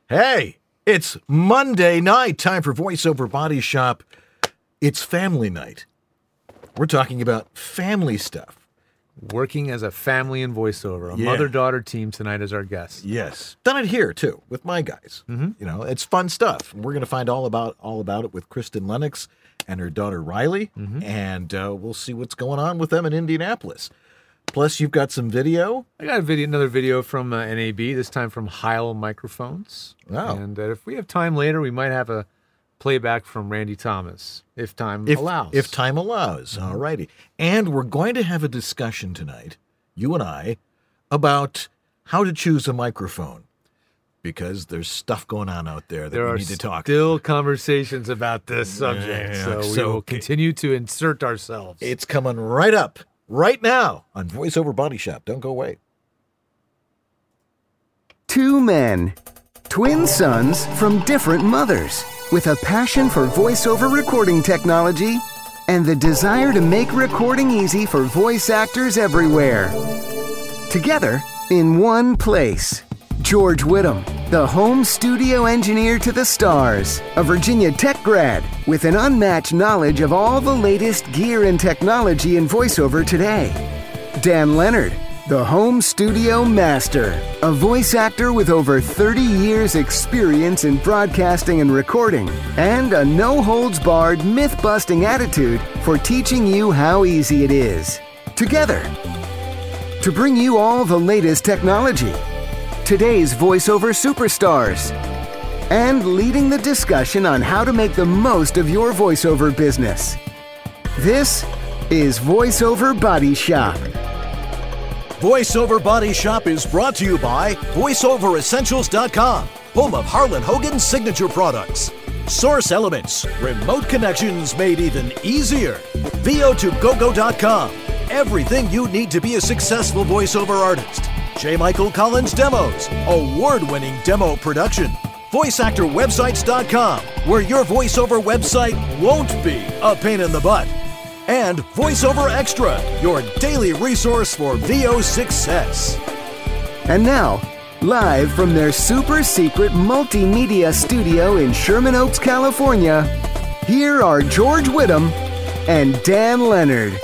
Hey, it's Monday night, time for VoiceOver Body Shop. It's family night. We're talking about family stuff. Working as a family in voiceover. A mother-daughter team tonight as our guest. Yes. Done it here, too, with my guys. Mm-hmm. You know, it's fun stuff. We're going to find all about it with Kristen Lennox and her daughter Riley, and we'll see what's going on with them in Indianapolis. Plus, you've got some video. I got another video from NAB, this time from Heil Microphones. Wow. And if we have time later, we might have a playback from Randy Thomas, if time allows. If time allows, all righty. And we're going to have a discussion tonight, you and I, about how to choose a microphone. Because there's stuff going on out there that we need to talk about. There are still conversations about this subject, Yeah, so we will continue to insert ourselves. It's coming right up, right now, on VoiceOver Body Shop. Don't go away. Two men, twin sons from different mothers, with a passion for voiceover recording technology and the desire to make recording easy for voice actors everywhere. Together, in one place. George Whittam, the home studio engineer to the stars, a Virginia Tech grad with an unmatched knowledge of all the latest gear and technology in voiceover today. Dan Leonard, the home studio master, a voice actor with over 30 years experience in broadcasting and recording, and a no-holds-barred myth-busting attitude for teaching you how easy it is. Together, to bring you all the latest technology, today's voiceover superstars, and leading the discussion on how to make the most of your voiceover business. This is VoiceOver Body Shop. VoiceOver Body Shop is brought to you by VoiceOverEssentials.com, home of Harlan Hogan's signature products. Source Elements, remote connections made even easier. VO2GoGo.com, everything you need to be a successful voiceover artist. J. Michael Collins Demos, award-winning demo production. VoiceActorWebsites.com, where your voiceover website won't be a pain in the butt. And VoiceOver Extra, your daily resource for VO success. And now, live from their super secret multimedia studio in Sherman Oaks, California, here are George Whittam and Dan Leonard.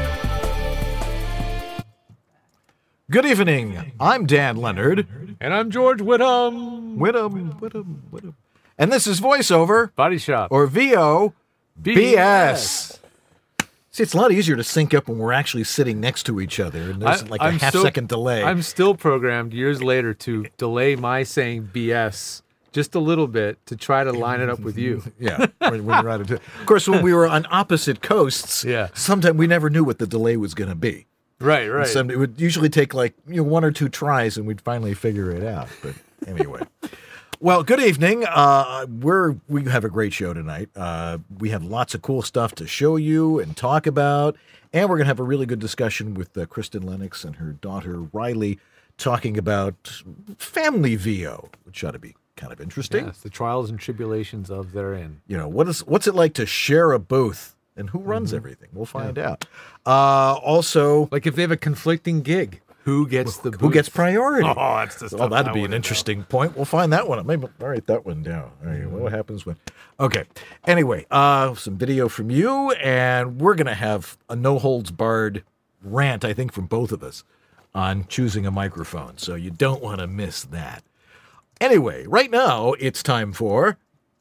Good evening. I'm Dan Leonard. And I'm George Whittam. Whittam. And this is VoiceOver, Body Shop. or VO BS. See, it's a lot easier to sync up when we're actually sitting next to each other, and there's a half-second delay. I'm still programmed years later to delay my saying BS just a little bit to try to line it up with you. Yeah. When you're out of course, when we were on opposite coasts, sometimes we never knew what the delay was going to be. Right. It would usually take one or two tries, and we'd finally figure it out. But anyway. Well, good evening. We have a great show tonight. We have lots of cool stuff to show you and talk about, and we're going to have a really good discussion with Kristen Lennox and her daughter Riley talking about family VO, which ought to be kind of interesting. Yes, the trials and tribulations of therein. You know, what's it like to share a booth, and who runs everything? We'll find out. Also, like if they have a conflicting gig. Who gets the booth? Who gets priority? Oh, that's the stuff. Well, that'd be an interesting point. We'll find that one. Maybe I'll write that one down. All right, what happens when? Okay. Anyway, some video from you, and we're going to have a no-holds-barred rant, I think, from both of us on choosing a microphone. So you don't want to miss that. Anyway, right now, it's time for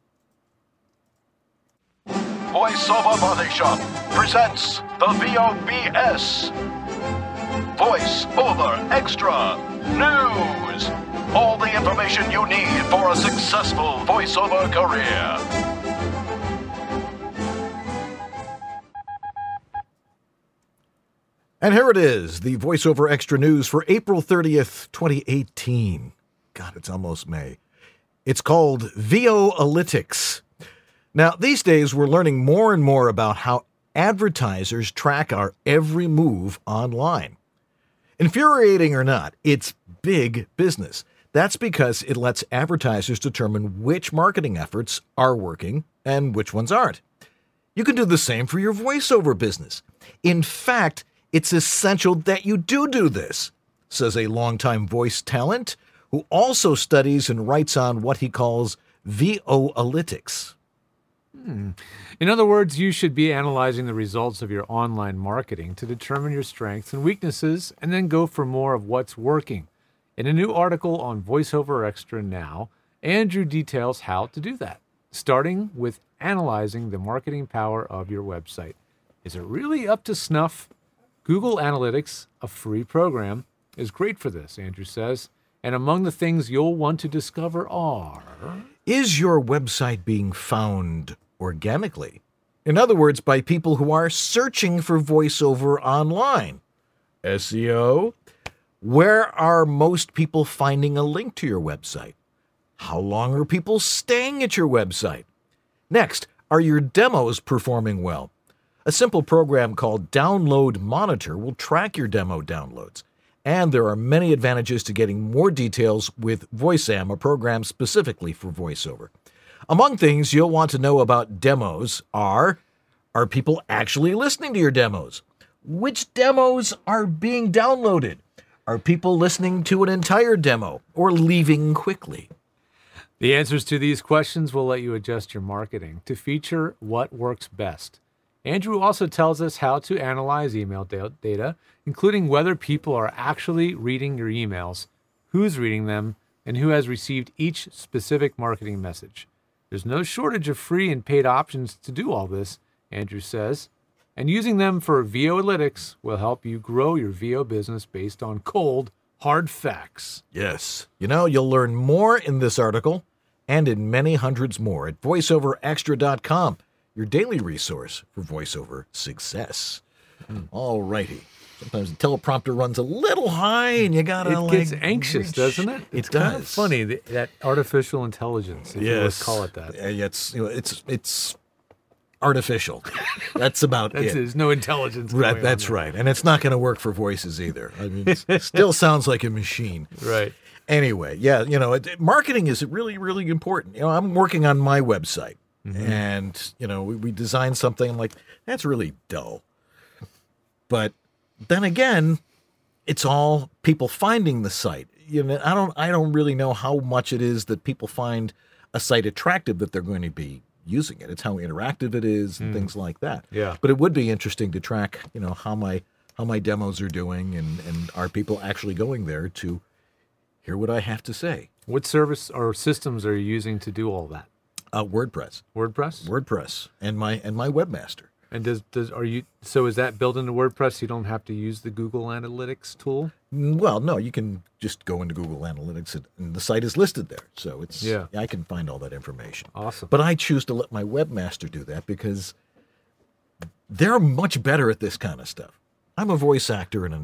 VoiceOver Body Shop presents the VOBS. Voice Over Extra News. All the information you need for a successful voiceover career. And here it is, the VoiceOver Extra News for April 30th, 2018. God, it's almost May. It's called VO-Alytics. Now, these days, we're learning more and more about how advertisers track our every move online. Infuriating or not, it's big business. That's because it lets advertisers determine which marketing efforts are working and which ones aren't. You can do the same for your voiceover business. In fact, it's essential that you do this, says a longtime voice talent who also studies and writes on what he calls VO-Alytics. In other words, you should be analyzing the results of your online marketing to determine your strengths and weaknesses and then go for more of what's working. In a new article on VoiceOver Extra Now, Andrew details how to do that, starting with analyzing the marketing power of your website. Is it really up to snuff? Google Analytics, a free program, is great for this, Andrew says. And among the things you'll want to discover are... Is your website being found organically? In other words, by people who are searching for VoiceOver online. SEO? Where are most people finding a link to your website? How long are people staying at your website? Next, are your demos performing well? A simple program called Download Monitor will track your demo downloads. And there are many advantages to getting more details with VoiceAm, a program specifically for VoiceOver. Among things you'll want to know about demos are people actually listening to your demos? Which demos are being downloaded? Are people listening to an entire demo or leaving quickly? The answers to these questions will let you adjust your marketing to feature what works best. Andrew also tells us how to analyze email data, including whether people are actually reading your emails, who's reading them, and who has received each specific marketing message. There's no shortage of free and paid options to do all this, Andrew says, and using them for VO-Alytics will help you grow your VO business based on cold, hard facts. Yes. You'll learn more in this article and in many hundreds more at voiceoverextra.com, your daily resource for VoiceOver success. All righty. Sometimes the teleprompter runs a little high and you gotta It gets anxious, doesn't it? It kind of does. funny, that artificial intelligence, if you would call it that. It's artificial. That's about it. There's no intelligence. Right, going that's on there. right. And it's not going to work for voices either. I mean, it still sounds like a machine. Right. Anyway, yeah, marketing is really, really important. I'm working on my website and, we designed something. I'm like, that's really dull. But then again, it's all people finding the site. I don't really know how much it is that people find a site attractive that they're going to be using it. It's how interactive it is and things like that. Yeah. But it would be interesting to track, how my demos are doing and are people actually going there to hear what I have to say. What service or systems are you using to do all that? WordPress. WordPress? And my webmaster. And is that built into WordPress? You don't have to use the Google Analytics tool? Well, no, you can just go into Google Analytics and the site is listed there. So I can find all that information. Awesome. But I choose to let my webmaster do that because they're much better at this kind of stuff. I'm a voice actor and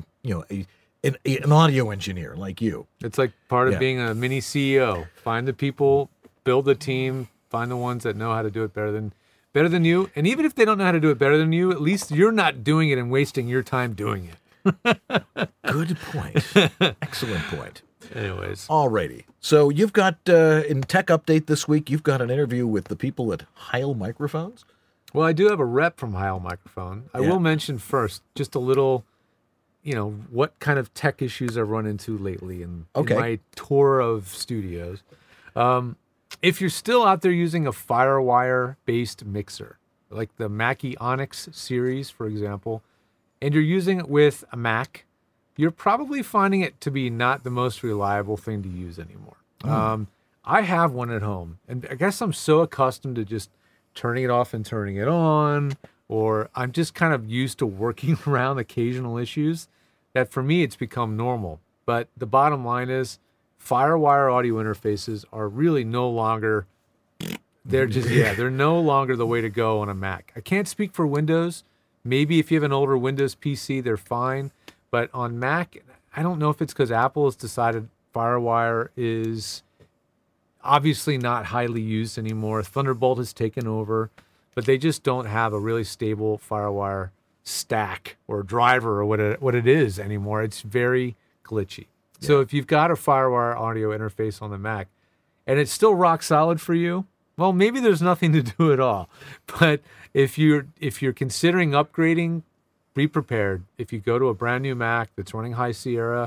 an audio engineer like you. It's like part of being a mini CEO. Find the people, build the team, find the ones that know how to do it better than you. And even if they don't know how to do it better than you, at least you're not doing it and wasting your time doing it. Good point. Excellent point. Anyways. Alrighty. So you've got, in Tech Update this week, you've got an interview with the people at Heil Microphones. Well, I do have a rep from Heil Microphone. I will mention first just a little, what kind of tech issues I've run into lately in my tour of studios. If you're still out there using a FireWire-based mixer, like the Mackie Onyx series, for example, and you're using it with a Mac, you're probably finding it to be not the most reliable thing to use anymore. I have one at home, and I guess I'm so accustomed to just turning it off and turning it on, or I'm just kind of used to working around occasional issues, that for me it's become normal. But the bottom line is, FireWire audio interfaces are really no longer, they're no longer the way to go on a Mac. I can't speak for Windows. Maybe if you have an older Windows PC, they're fine. But on Mac, I don't know if it's because Apple has decided FireWire is obviously not highly used anymore. Thunderbolt has taken over, but they just don't have a really stable FireWire stack or driver or what it is anymore. It's very glitchy. So if you've got a FireWire audio interface on the Mac and it's still rock solid for you, well, maybe there's nothing to do at all. But if you're considering upgrading, be prepared. If you go to a brand new Mac that's running High Sierra,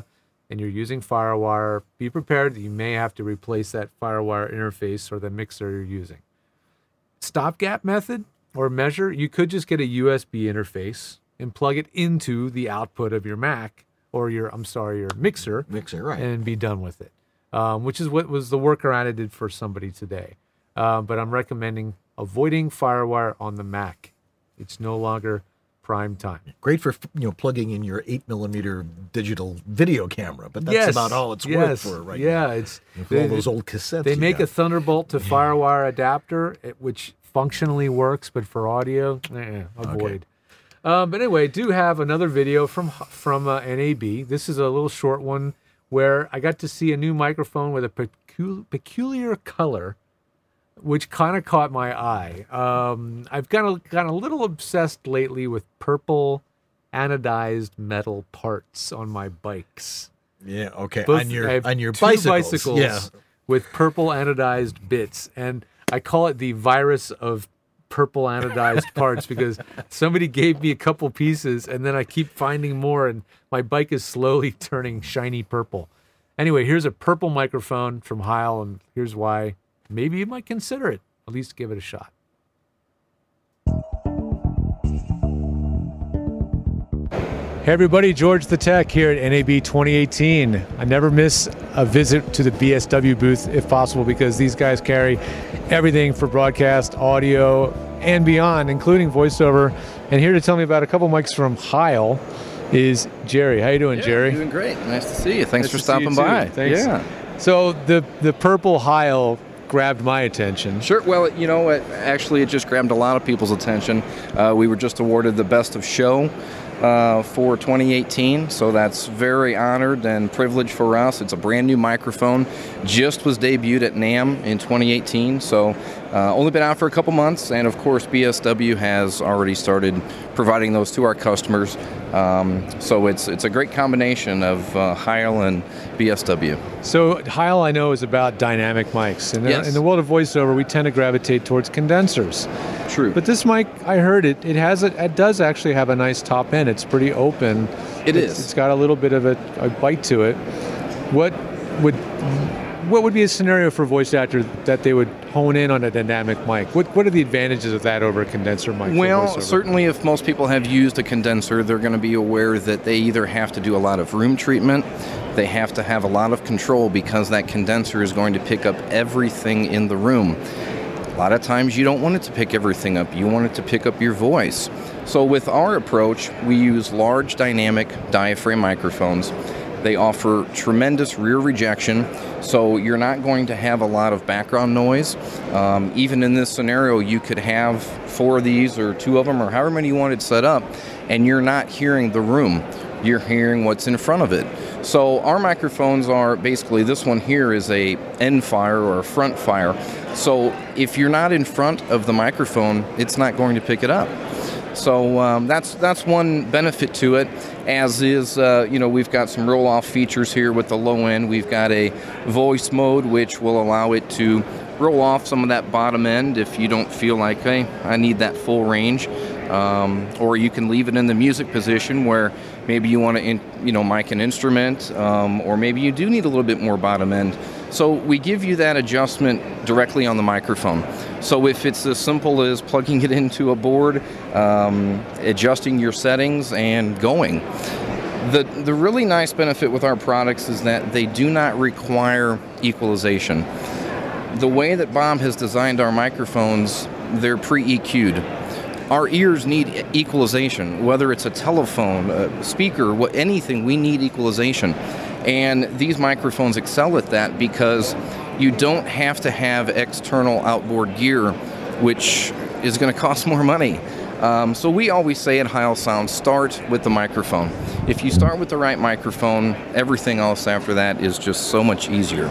and you're using FireWire, be prepared that you may have to replace that FireWire interface or the mixer you're using. Stopgap method or measure, you could just get a USB interface and plug it into the output of your Mac or your mixer. Mixer, right. And be done with it, which is what was the workaround I did for somebody today. But I'm recommending avoiding FireWire on the Mac. It's no longer prime time. Great for plugging in your 8mm digital video camera, but that's about all it's worth for right now. Yeah, it's all those old cassettes. They make a Thunderbolt to FireWire adapter, which functionally works, but for audio, avoid. Okay. But anyway, I do have another video from NAB. This is a little short one where I got to see a new microphone with a peculiar color, which kind of caught my eye. I've gotten a little obsessed lately with purple anodized metal parts on my bikes. Yeah, okay. Both, on your two bicycles yeah. with purple anodized bits, and I call it the virus of purple anodized parts because somebody gave me a couple pieces, and then I keep finding more, and my bike is slowly turning shiny purple. Anyway, here's a purple microphone from Heil, and here's why. Maybe you might consider it. At least give it a shot. Hey everybody, George the Tech here at NAB 2018. I never miss a visit to the BSW booth if possible because these guys carry everything for broadcast, audio, and beyond, including voiceover. And here to tell me about a couple mics from Heil is Jerry. How you doing, Jerry? Doing great. Nice to see you. Thanks for stopping by. Thanks. Yeah. So the purple Heil grabbed my attention. Sure. Well, actually, it just grabbed a lot of people's attention. We were just awarded the Best of Show for 2018, so that's very honored and privileged for us. It's a brand new microphone, just was debuted at NAMM in 2018, so only been out for a couple months, and of course BSW has already started providing those to our customers. So it's a great combination of Heil and BSW. So Heil, I know, is about dynamic mics. Yes. In the world of voiceover, we tend to gravitate towards condensers. True. But this mic, I heard it does actually have a nice top end. It's pretty open. It's got a little bit of a bite to it. What would be a scenario for a voice actor that they would hone in on a dynamic mic? What are the advantages of that over a condenser mic? Well, certainly if most people have used a condenser, they're going to be aware that they either have to do a lot of room treatment, they have to have a lot of control because that condenser is going to pick up everything in the room. A lot of times you don't want it to pick everything up, you want it to pick up your voice. So with our approach, we use large dynamic diaphragm microphones. They offer tremendous rear rejection, so you're not going to have a lot of background noise. Even in this scenario, you could have 4 of these or 2 of them or however many you wanted set up, and you're not hearing the room. You're hearing what's in front of it. So our microphones are basically, this one here is a end fire or a front fire. So if you're not in front of the microphone, it's not going to pick it up. So that's one benefit to it, as is, we've got some roll-off features here with the low end. We've got a voice mode, which will allow it to roll off some of that bottom end if you don't feel like, hey, I need that full range. Or you can leave it in the music position where maybe you want to, mic an instrument, or maybe you do need a little bit more bottom end. So we give you that adjustment directly on the microphone. So if it's as simple as plugging it into a board, adjusting your settings, and going. The really nice benefit with our products is that they do not require equalization. The way that Bob has designed our microphones, they're pre-EQ'd. Our ears need equalization, whether it's a telephone, a speaker, anything, we need equalization. And these microphones excel at that because you don't have to have external outboard gear, which is going to cost more money. So we always say at Heil Sound, start with the microphone. If you start with the right microphone, everything else after that is just so much easier.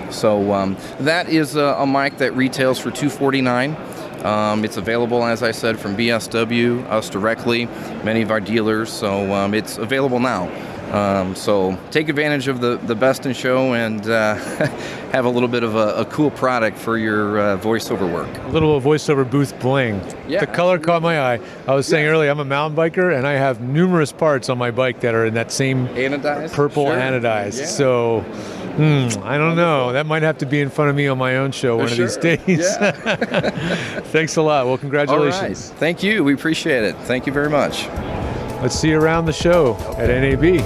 So that is a mic that retails for $249. It's available, as I said, from BSW, us directly, many of our dealers, so it's available now. So take advantage of the Best in Show and have a little bit of a cool product for your voiceover work. A little voiceover booth bling. Yeah, the color caught my eye. I was saying earlier, I'm a mountain biker, and I have numerous parts on my bike that are in that same anodized, purple anodized. Yeah. So, I don't know. That might have to be in front of me on my own show one of these days. Yeah. Thanks a lot. Well, congratulations. All right. Thank you. We appreciate it. Thank you very much. Let's see you around the show at NAB.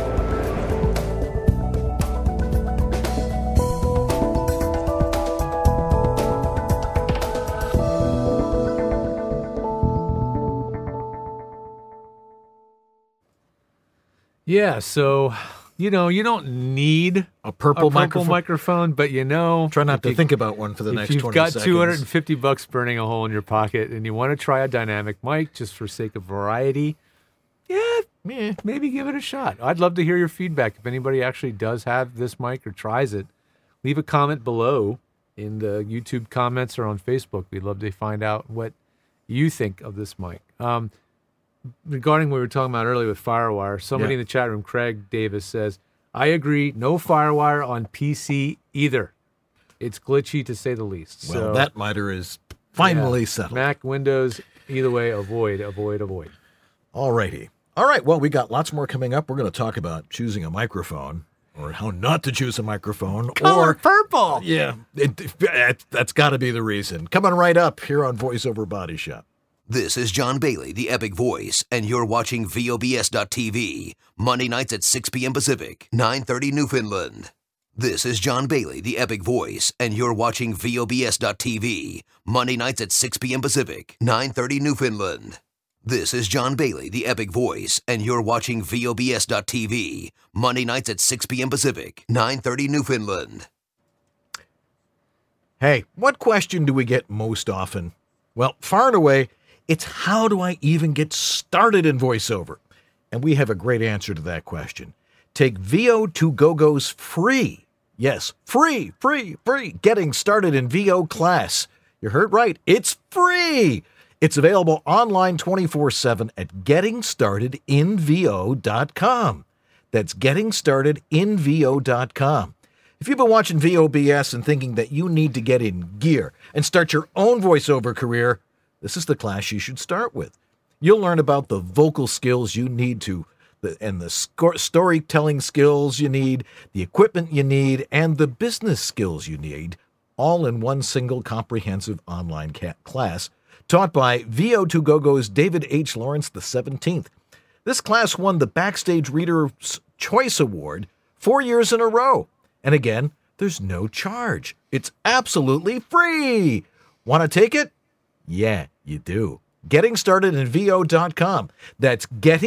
Yeah, so, you don't need a purple microphone, but try not to think about one for the next 20 seconds. If you've got $250 burning a hole in your pocket and you want to try a dynamic mic just for sake of variety, maybe give it a shot. I'd love to hear your feedback. If anybody actually does have this mic or tries it, leave a comment below in the YouTube comments or on Facebook. We'd love to find out what you think of this mic. Regarding what we were talking about earlier with FireWire, somebody in the chat room, Craig Davis, says, I agree, no FireWire on PC either. It's glitchy to say the least. Well, so, that matter is finally settled. Mac, Windows, either way, avoid. All righty. All right, well, we got lots more coming up. We're going to talk about choosing a microphone, or how not to choose a microphone. Color purple! Yeah, that's got to be the reason. Coming right up here on VoiceOver Body Shop. This is John Bailey, the Epic Voice, and you're watching VOBS.TV, Monday nights at 6 p.m. Pacific, 9:30 Newfoundland. This is John Bailey, the Epic Voice, and you're watching VOBS.TV, Monday nights at 6 p.m. Pacific, 9:30 Newfoundland. This is John Bailey, the Epic Voice, and you're watching VOBS.TV, Monday nights at 6 p.m. Pacific, 9:30 Newfoundland. Hey, what question do we get most often? Well, far and away, it's how do I even get started in voiceover? And we have a great answer to that question. Take VO2GoGo's free, yes, free, Getting Started in VO class. You heard right, it's free. It's available online 24/7 at gettingstartedinvo.com. That's gettingstartedinvo.com. If you've been watching VOBS and thinking that you need to get in gear and start your own voiceover career, this is the class you should start with. You'll learn about the vocal skills you need and the storytelling skills you need, the equipment you need, and the business skills you need, all in one single comprehensive online class taught by VO2GoGo's David H. Lawrence XVII. This class won the Backstage Reader's Choice Award 4 years in a row. And again, there's no charge. It's absolutely free. Want to take it? Yeah, you do. GettingStartedInVO.com. That's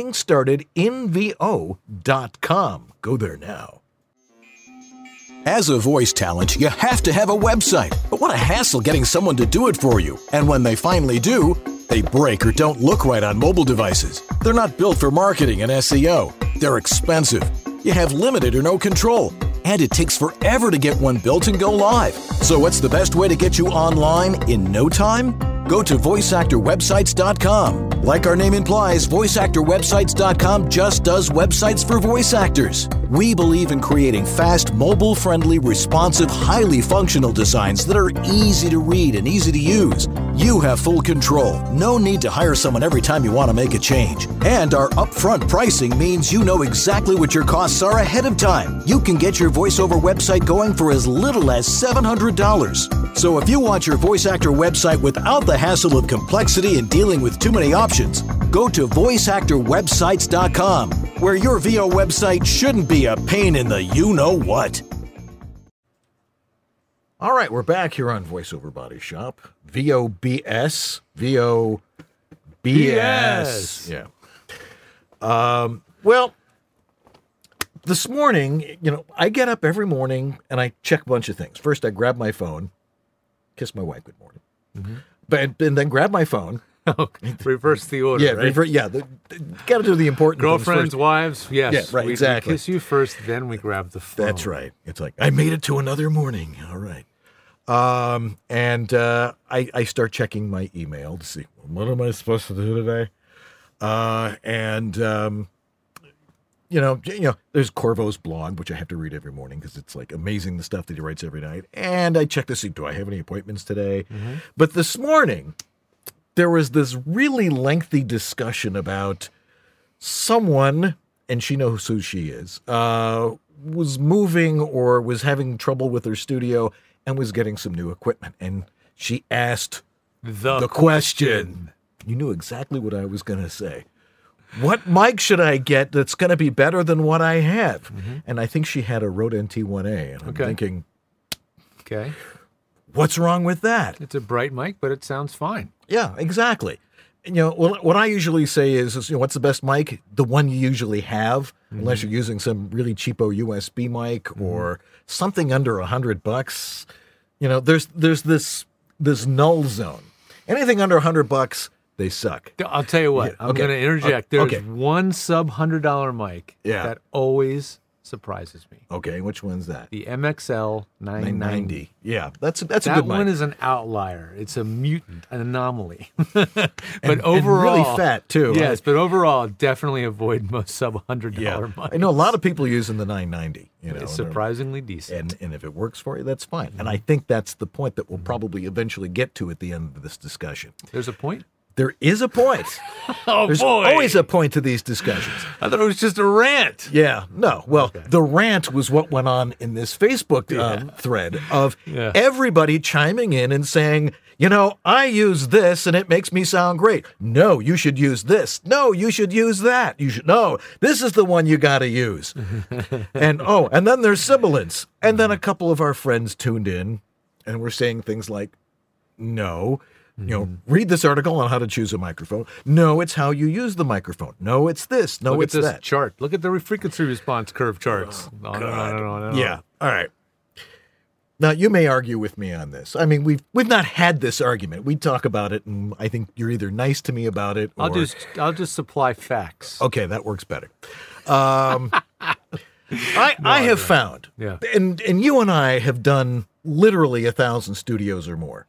GettingStartedInVO.com. Go there now. As a voice talent, you have to have a website. But what a hassle getting someone to do it for you. And when they finally do, they break or don't look right on mobile devices. They're not built for marketing and SEO. They're expensive. You have limited or no control. And it takes forever to get one built and go live. So what's the best way to get you online in no time? Go to voiceactorwebsites.com. Like our name implies, voiceactorwebsites.com just does websites for voice actors. We believe in creating fast, mobile-friendly, responsive, highly functional designs that are easy to read and easy to use. You have full control. No need to hire someone every time you want to make a change. And our upfront pricing means you know exactly what your costs are ahead of time. You can get your voiceover website going for as little as $700. So if you want your voice actor website without the hassle of complexity and dealing with too many options, go to voiceactorwebsites.com, where your VO website shouldn't be a pain in the you-know-what. All right, we're back here on VoiceOver Body Shop. VOBS. VOBS. Yeah. Well, this morning, I get up every morning and I check a bunch of things. First, I grab my phone, kiss my wife good morning, and then grab my phone. Reverse the order. Yeah, right? Got to do the important girlfriends, things wives. Yes, yeah, right, exactly. We kiss you first, then we grab the phone. That's right. It's like I made it to another morning. All right, and I start checking my email to see what am I supposed to do today, there's Corvo's blog, which I have to read every morning because it's like amazing the stuff that he writes every night. And I check to see, do I have any appointments today? Mm-hmm. But this morning, there was this really lengthy discussion about someone, and she knows who she is, was moving or was having trouble with her studio and was getting some new equipment. And she asked the question. You knew exactly what I was going to say. What mic should I get that's going to be better than what I have? Mm-hmm. And I think she had a Rode NT1A. And I'm thinking, okay, what's wrong with that? It's a bright mic, but it sounds fine. Yeah, exactly. And, what I usually say is, what's the best mic? The one you usually have, unless you're using some really cheapo USB mic or something under $100. There's this null zone. Anything under $100, they suck. I'll tell you what. I'm going to interject. There's one sub-$100 mic that always surprises me. Okay, which one's that? The MXL 990. Yeah, that's a good mic. That one is an outlier. It's a mutant, an anomaly. But overall, and really fat too. Yes, but overall, definitely avoid most sub-$100 mics. I know a lot of people using the 990. It's surprisingly decent. And if it works for you, that's fine. And I think that's the point that we'll probably eventually get to at the end of this discussion. There's a point? There is a point. There's always a point to these discussions. I thought it was just a rant. Yeah, no. Well, the rant was what went on in this Facebook thread of everybody chiming in and saying, I use this and it makes me sound great. No, you should use this. No, you should use that. No, this is the one you got to use. And then there's sibilance. And then a couple of our friends tuned in and were saying things like, no. Read this article on how to choose a microphone. No, it's how you use the microphone. No, it's this. No, it's that. Look at this chart. Look at the frequency response curve charts. Yeah. All right. Now, you may argue with me on this. I mean, we've not had this argument. We talk about it, and I think you're either nice to me about it or... I'll just supply facts. Okay, that works better. I have found, and you and I have done literally 1,000 studios or more.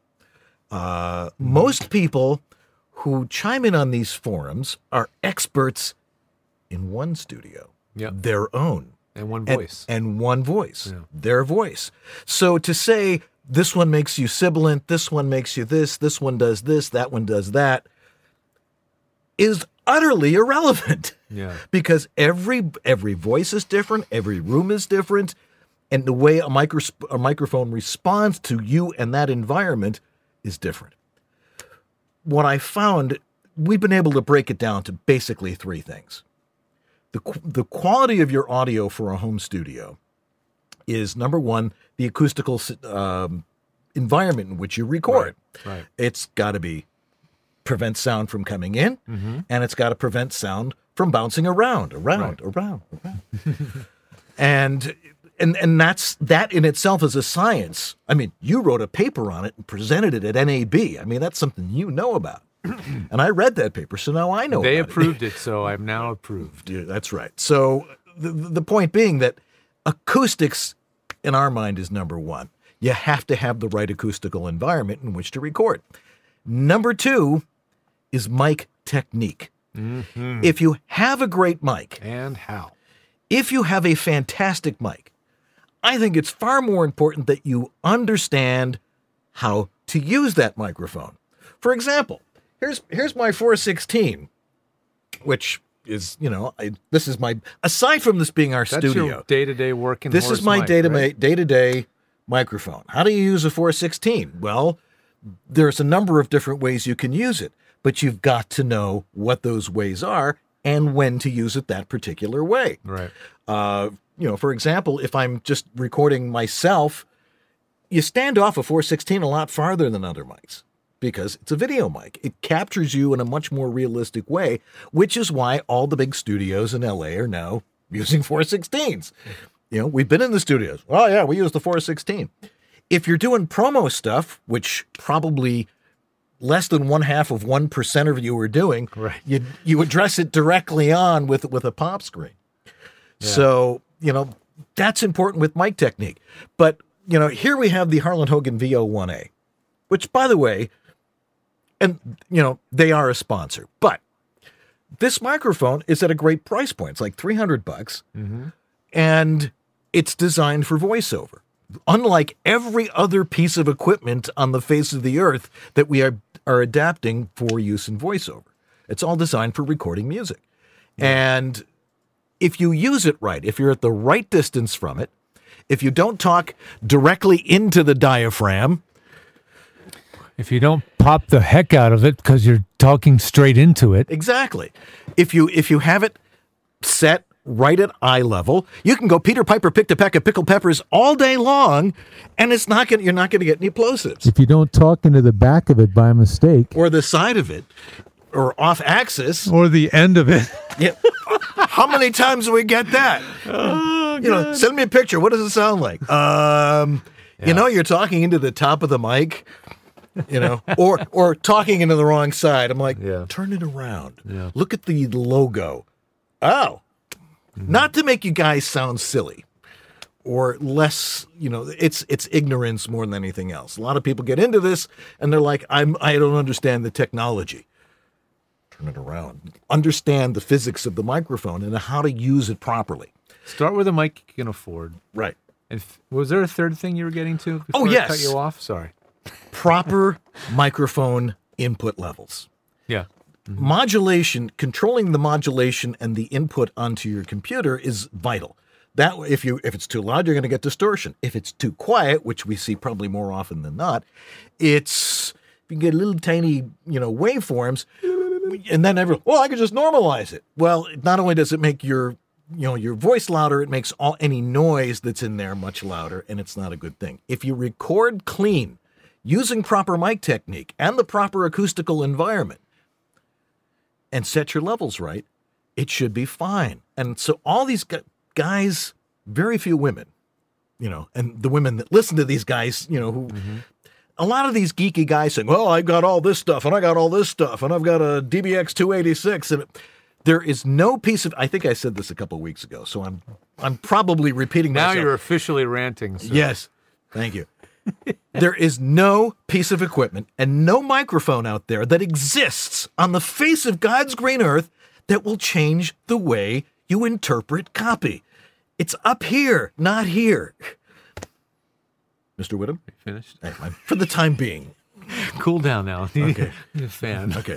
Most people who chime in on these forums are experts in one studio, their own. And one voice. And one voice, their voice. So to say, this one makes you sibilant, this one makes you this one does this, that one does that, is utterly irrelevant. Yeah. Because every voice is different, every room is different, and the way a microphone responds to you and that environment is different. What I found, we've been able to break it down to basically three things. The quality of your audio for a home studio is, number one, the acoustical environment in which you record. Right. It's got to prevent sound from coming in, and it's got to prevent sound from bouncing around. And that in itself is a science. I mean, you wrote a paper on it and presented it at NAB. I mean, that's something you know about. And I read that paper, so now I know They about approved it, so I'm now approved. Yeah, that's right. So the point being that acoustics, in our mind, is number one. You have to have the right acoustical environment in which to record. Number two is mic technique. Mm-hmm. If you have a great mic. And how? If you have a fantastic mic, I think it's far more important that you understand how to use that microphone. For example, here's my 416, which is, this is my, aside from this being our studio. That's your day-to-day working This is my day-to-day microphone. How do you use a 416? Well, there's a number of different ways you can use it, but you've got to know what those ways are and when to use it that particular way. Right. For example, if I'm just recording myself, you stand off a 416 a lot farther than other mics because it's a video mic. It captures you in a much more realistic way, which is why all the big studios in LA are now using 416s. We've been in the studios. Oh, yeah, we use the 416. If you're doing promo stuff, which probably less than 0.5% of you are doing, right, you address it directly on with a pop screen. Yeah. So, that's important with mic technique. But, here we have the Harlan Hogan VO1A, which, by the way, and, they are a sponsor. But this microphone is at a great price point. It's like $300, and it's designed for voiceover. Unlike every other piece of equipment on the face of the earth that we are adapting for use in voiceover. It's all designed for recording music. And if you use it right, if you're at the right distance from it, if you don't talk directly into the diaphragm, if you don't pop the heck out of it because you're talking straight into it. Exactly. If you have it set right at eye level, you can go Peter Piper picked a peck of pickled peppers all day long, and you're not going to get any plosives. If you don't talk into the back of it by mistake, or the side of it, or off axis, or the end of it. Yeah. How many times do we get that? Oh, send me a picture. What does it sound like? You're talking into the top of the mic. Or talking into the wrong side. I'm like, turn it around. Yeah. Look at the logo. Oh, not to make you guys sound silly or less, it's ignorance more than anything else. A lot of people get into this and they're like, I don't understand the technology. Turn it around. Understand the physics of the microphone and how to use it properly. Start with a mic you can afford. Right. And was there a third thing you were getting to before yes. I cut you off? Sorry. Proper microphone input levels. Yeah. Mm-hmm. Modulation, controlling the modulation and the input onto your computer is vital. That if it's too loud, you're going to get distortion. If it's too quiet, which we see probably more often than not, you get little tiny, waveforms, and then I can just normalize it. Well, not only does it make your voice louder, it makes any noise that's in there much louder, and it's not a good thing. If you record clean, using proper mic technique and the proper acoustical environment, and set your levels right, it should be fine. And so all these guys, very few women, and the women that listen to these guys, who a lot of these geeky guys saying, well, I've got all this stuff, and I got all this stuff, and I've got a DBX 286, and there is no piece of, I think I said this a couple of weeks ago, so I'm probably repeating myself. Now you're officially ranting, sir. Yes, thank you. There is no piece of equipment and no microphone out there that exists on the face of God's green earth that will change the way you interpret copy. It's up here, not here. Mr. Whittam? Finished? For the time being. Cool down now. Okay. You're a fan. Okay.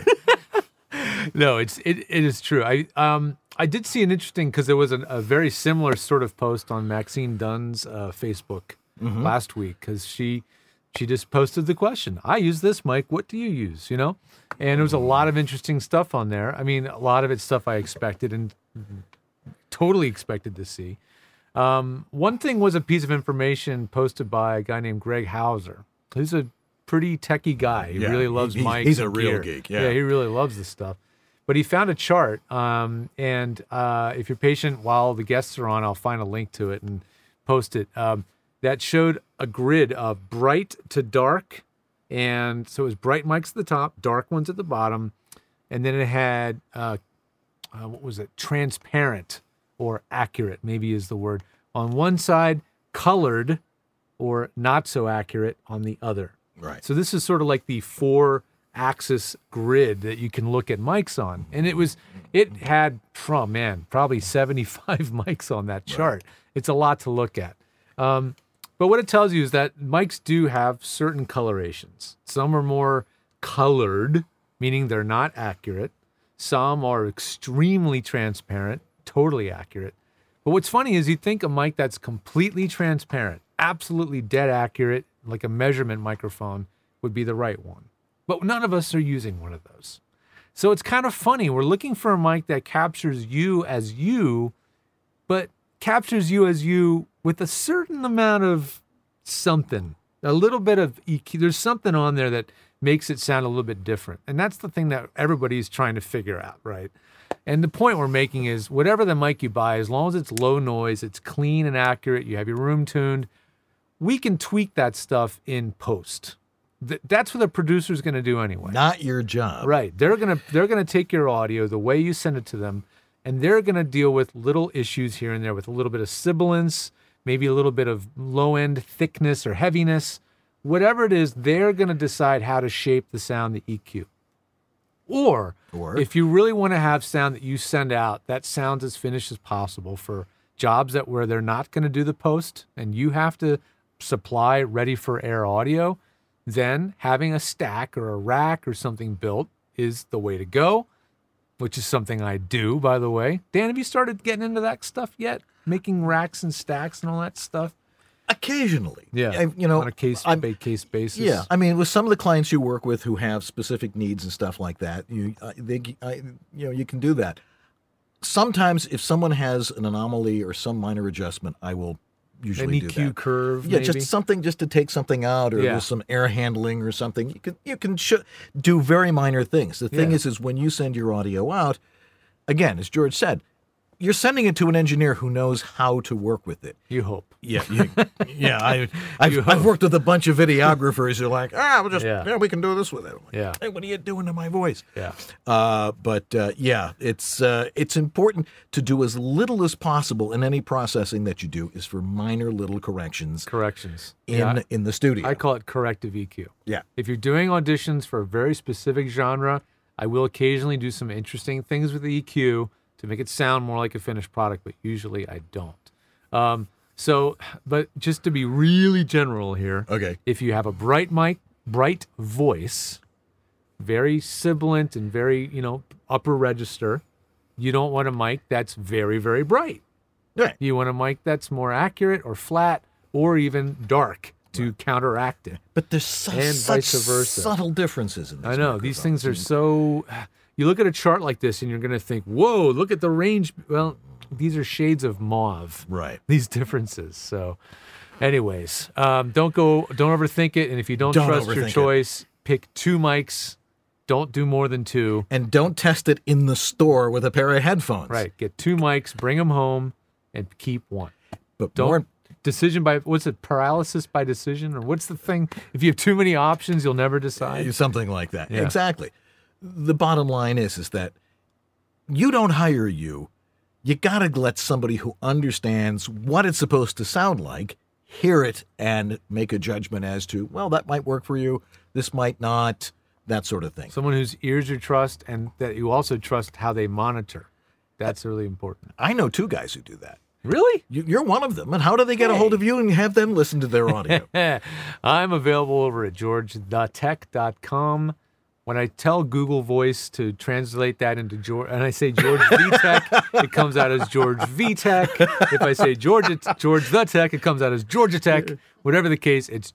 No, it is true. I did see an interesting, because there was a very similar sort of post on Maxine Dunn's Facebook last week, because she just posted the question. I use this mic. What do you use? And there was a lot of interesting stuff on there. I mean, a lot of it's stuff I expected and totally expected to see. One thing was a piece of information posted by a guy named Greg Hauser. He's a pretty techie guy. He really loves mics. He's a real geek. Yeah, he really loves this stuff. But he found a chart, and if you're patient while the guests are on, I'll find a link to it and post it. That showed a grid of bright to dark, and so it was bright mics at the top, dark ones at the bottom, and then it had, transparent or accurate, maybe is the word, on one side, colored or not so accurate on the other. Right. So this is sort of like the 4-axis grid that you can look at mics on. And it had, probably 75 mics on that chart. Right. It's a lot to look at. But what it tells you is that mics do have certain colorations. Some are more colored, meaning they're not accurate. Some are extremely transparent, totally accurate. But what's funny is you think a mic that's completely transparent, absolutely dead accurate, like a measurement microphone, would be the right one. But none of us are using one of those. So it's kind of funny. We're looking for a mic that captures you as you, but captures you as you with a certain amount of something, a little bit of EQ. There's something on there that makes it sound a little bit different. And that's the thing that everybody's trying to figure out, right? And the point we're making is whatever the mic you buy, as long as it's low noise, it's clean and accurate, you have your room tuned, we can tweak that stuff in post. That's what the producer's going to do anyway. Not your job. Right. They're going to take your audio the way you send it to them, and they're going to deal with little issues here and there with a little bit of sibilance, maybe a little bit of low-end thickness or heaviness. Whatever it is, they're going to decide how to shape the sound, the EQ. Or if you really want to have sound that you send out that sounds as finished as possible for jobs where they're not going to do the post and you have to supply ready for air audio, then having a stack or a rack or something built is the way to go, which is something I do, by the way. Dan, have you started getting into that stuff yet? Making racks and stacks and all that stuff? Occasionally. Yeah. On a case-by-case basis. Yeah. I mean, with some of the clients you work with who have specific needs and stuff like that, you can do that. Sometimes if someone has an anomaly or some minor adjustment, I will usually do that. An EQ curve, yeah, maybe? just something just to take something out, or there's some air handling or something. You can do very minor things. The thing is when you send your audio out, again, as George said, you're sending it to an engineer who knows how to work with it. You hope. Yeah, I've worked with a bunch of videographers who are like, we can do this with it. I'm like, hey, what are you doing to my voice? Yeah. It's important to do as little as possible in any processing that you do is for minor little corrections. In the studio. I call it corrective EQ. Yeah. If you're doing auditions for a very specific genre, I will occasionally do some interesting things with the EQ to make it sound more like a finished product, but usually I don't. But just to be really general here, if you have a bright voice, very sibilant and very, upper register, you don't want a mic that's very, very bright. Right. You want a mic that's more accurate or flat or even dark to counteract it. But there's such subtle differences in this. I know. These things are so... You look at a chart like this and you're going to think, whoa, look at the range. Well, these are shades of mauve. Right. These differences. So anyways, don't overthink it. And if you don't trust your choice, pick 2 mics. Don't do more than 2. And don't test it in the store with a pair of headphones. Right. Get 2 mics, bring them home, and keep 1. But paralysis by decision? Or what's the thing? If you have too many options, you'll never decide? Something like that. Yeah. Exactly. The bottom line is that you don't hire you. You got to let somebody who understands what it's supposed to sound like hear it and make a judgment as to, well, that might work for you. This might not, that sort of thing. Someone whose ears you trust and that you also trust how they monitor. That's really important. I know 2 guys who do that. Really? You're one of them. And how do they get a hold of you and have them listen to their audio? I'm available over at georgethetech.com. When I tell Google Voice to translate that into George, and I say George VTech, it comes out as George VTech. If I say George the Tech, it comes out as Georgia Tech. Whatever the case, it's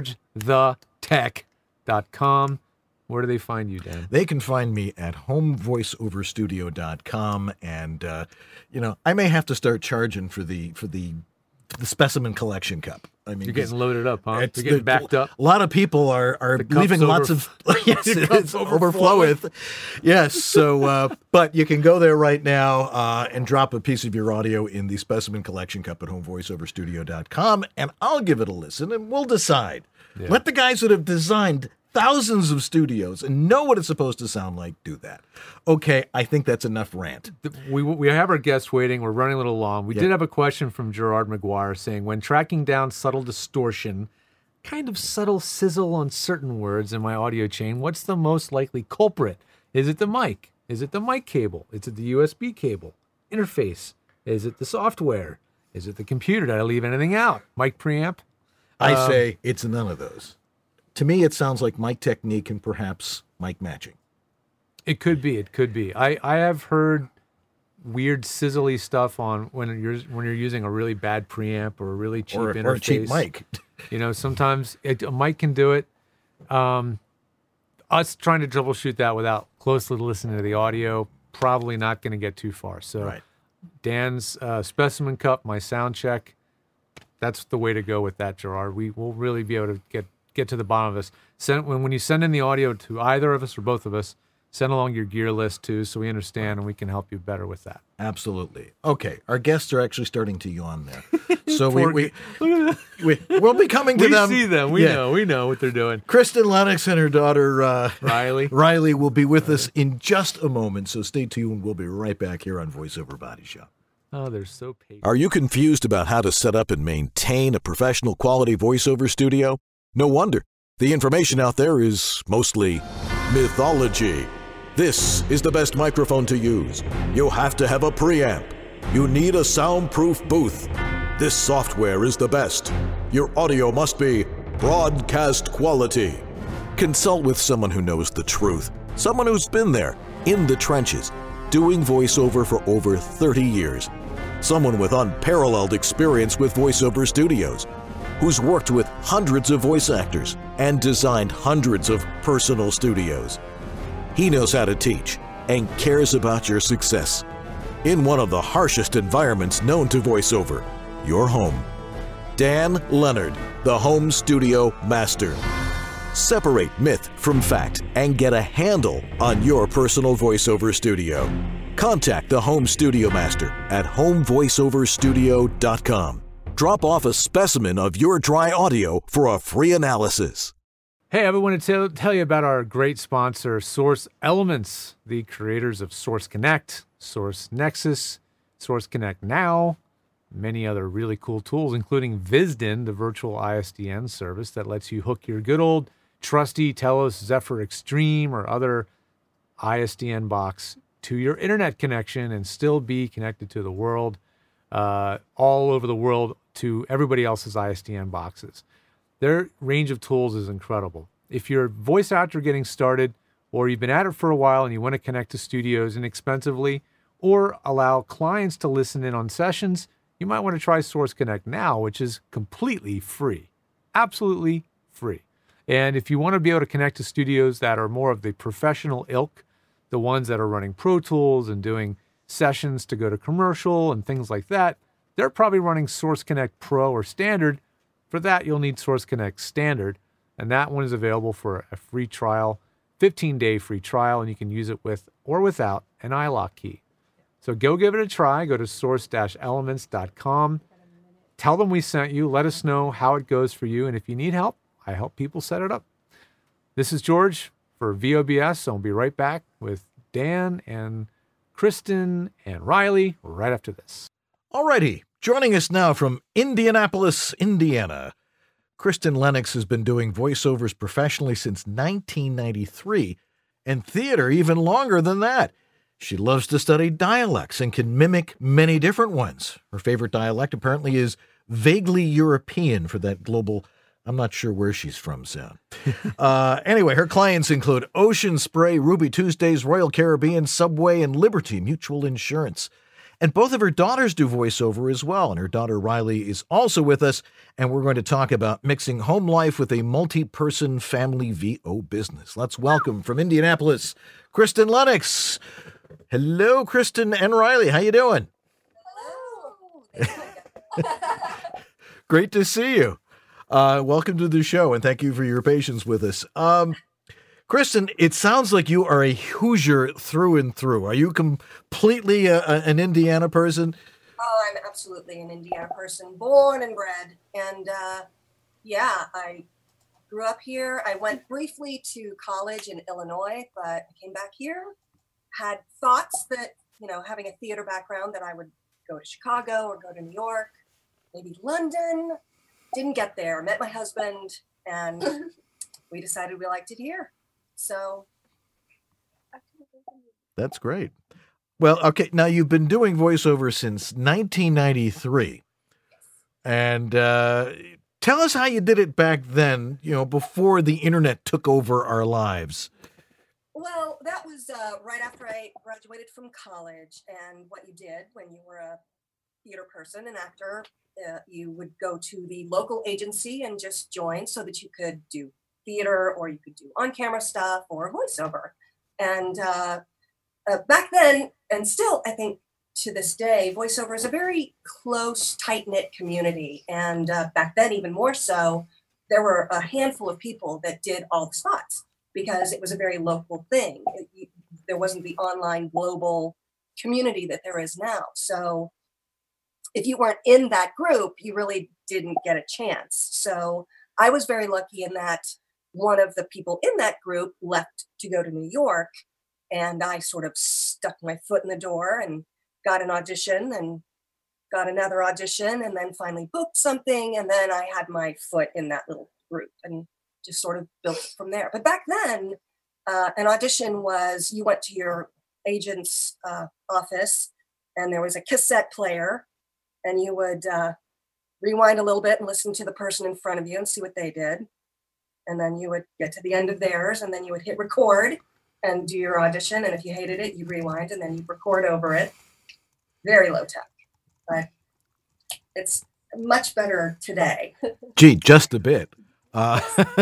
georgethetech.com. Where do they find you, Dan? They can find me at homevoiceoverstudio.com, and I may have to start charging for the specimen collection cup. I mean, you're getting loaded up, huh? You're getting backed up. A lot of people are leaving lots of yes, it's overflowing. Yes, so but you can go there right now and drop a piece of your audio in the specimen collection cup at homevoiceoverstudio.com, and I'll give it a listen, and we'll decide. Yeah. Let the guys that have designed thousands of studios and know what it's supposed to sound like do that. Okay, I think that's enough rant. We have our guests waiting. We're running a little long. We did have a question from Gerard McGuire saying, when tracking down subtle distortion, kind of subtle sizzle on certain words in my audio chain, what's the most likely culprit? Is it the mic? Is it the mic cable? Is it the USB cable? Interface? Is it the software? Is it the computer? Did I leave anything out? Mic preamp? I say it's none of those. To me, it sounds like mic technique and perhaps mic matching. It could be. It could be. I have heard weird sizzly stuff on when you're using a really bad preamp or a really cheap interface. Or a cheap mic. Sometimes a mic can do it. Us trying to troubleshoot that without closely listening to the audio, probably not going to get too far. So Dan's specimen cup, my sound check, that's the way to go with that, Gerard. We will really be able to get to the bottom of this. When you send in the audio to either of us or both of us, send along your gear list too, so we understand and we can help you better with that. Absolutely. Okay, our guests are actually starting to yawn there, so we'll be coming to them. We see them. We know what they're doing. Kristen Lennox and her daughter Riley will be with us in just a moment. So stay tuned. We'll be right back here on VoiceOver Body Shop. Oh, they're so patient. Are you confused about how to set up and maintain a professional quality voiceover studio? No wonder. The information out there is mostly mythology. This is the best microphone to use. You have to have a preamp. You need a soundproof booth. This software is the best. Your audio must be broadcast quality. Consult with someone who knows the truth. Someone who's been there, in the trenches, doing voiceover for over 30 years. Someone with unparalleled experience with voiceover studios, who's worked with hundreds of voice actors and designed hundreds of personal studios. He knows how to teach and cares about your success in one of the harshest environments known to voiceover, your home. Dan Leonard, the Home Studio Master. Separate myth from fact and get a handle on your personal voiceover studio. Contact the Home Studio Master at homevoiceoverstudio.com. Drop off a specimen of your dry audio for a free analysis. Hey, I want to tell you about our great sponsor, Source Elements, the creators of Source Connect, Source Nexus, Source Connect Now, many other really cool tools, including Visden, the virtual ISDN service that lets you hook your good old trusty Telos Zephyr Extreme or other ISDN box to your internet connection and still be connected to the world, all over the world, to everybody else's ISDN boxes. Their range of tools is incredible. If you're a voice actor getting started, or you've been at it for a while and you want to connect to studios inexpensively, or allow clients to listen in on sessions, you might want to try Source Connect Now, which is completely free. Absolutely free. And if you want to be able to connect to studios that are more of the professional ilk, the ones that are running Pro Tools and doing sessions to go to commercial and things like that, they're probably running Source Connect Pro or Standard. For that, you'll need Source Connect Standard, and that one is available for a free trial, 15-day free trial, and you can use it with or without an iLock key. So go give it a try. Go to source-elements.com. Tell them we sent you. Let us know how it goes for you, and if you need help, I help people set it up. This is George for VOBS, so I'll be right back with Dan and Kristen and Riley right after this. Alrighty, joining us now from Indianapolis, Indiana. Kristen Lennox has been doing voiceovers professionally since 1993, and theater even longer than that. She loves to study dialects and can mimic many different ones. Her favorite dialect apparently is vaguely European for that global, I'm not sure where she's from, sound. Anyway, her clients include Ocean Spray, Ruby Tuesdays, Royal Caribbean, Subway, and Liberty Mutual Insurance. And both of her daughters do voiceover as well. And her daughter Riley is also with us. And we're going to talk about mixing home life with a multi-person family VO business. Let's welcome from Indianapolis, Kristen Lennox. Hello, Kristen and Riley. How you doing? Hello. Great to see you. Welcome to the show, and thank you for your patience with us. Kristen, it sounds like you are a Hoosier through and through. Are you completely an Indiana person? Oh, I'm absolutely an Indiana person, born and bred. And yeah, I grew up here. I went briefly to college in Illinois, but I came back here, had thoughts that, you know, having a theater background, that I would go to Chicago or go to New York, maybe London. Didn't get there. Met my husband, and we decided we liked it here. So that's great. Well, okay, now you've been doing voiceover since 1993. And tell us how you did it back then, you know, before the internet took over our lives. Well, that was right after I graduated from college. And what you did when you were a theater person, an actor, you would go to the local agency and just join so that you could do theater, or you could do on-camera stuff or voiceover. And back then, and still, I think to this day, voiceover is a very close, tight-knit community. And back then, even more so, there were a handful of people that did all the spots because it was a very local thing. There wasn't the online global community that there is now. So if you weren't in that group, you really didn't get a chance. So I was very lucky in that one of the people in that group left to go to New York, and I sort of stuck my foot in the door and got an audition and got another audition, and then finally booked something. And then I had my foot in that little group and just sort of built from there. But back then, an audition was you went to your agent's office and there was a cassette player and you would rewind a little bit and listen to the person in front of you and see what they did. And then you would get to the end of theirs and then you would hit record and do your audition. And if you hated it, you rewind and then you record over it. Very low tech, but it's much better today. Gee, just a bit. How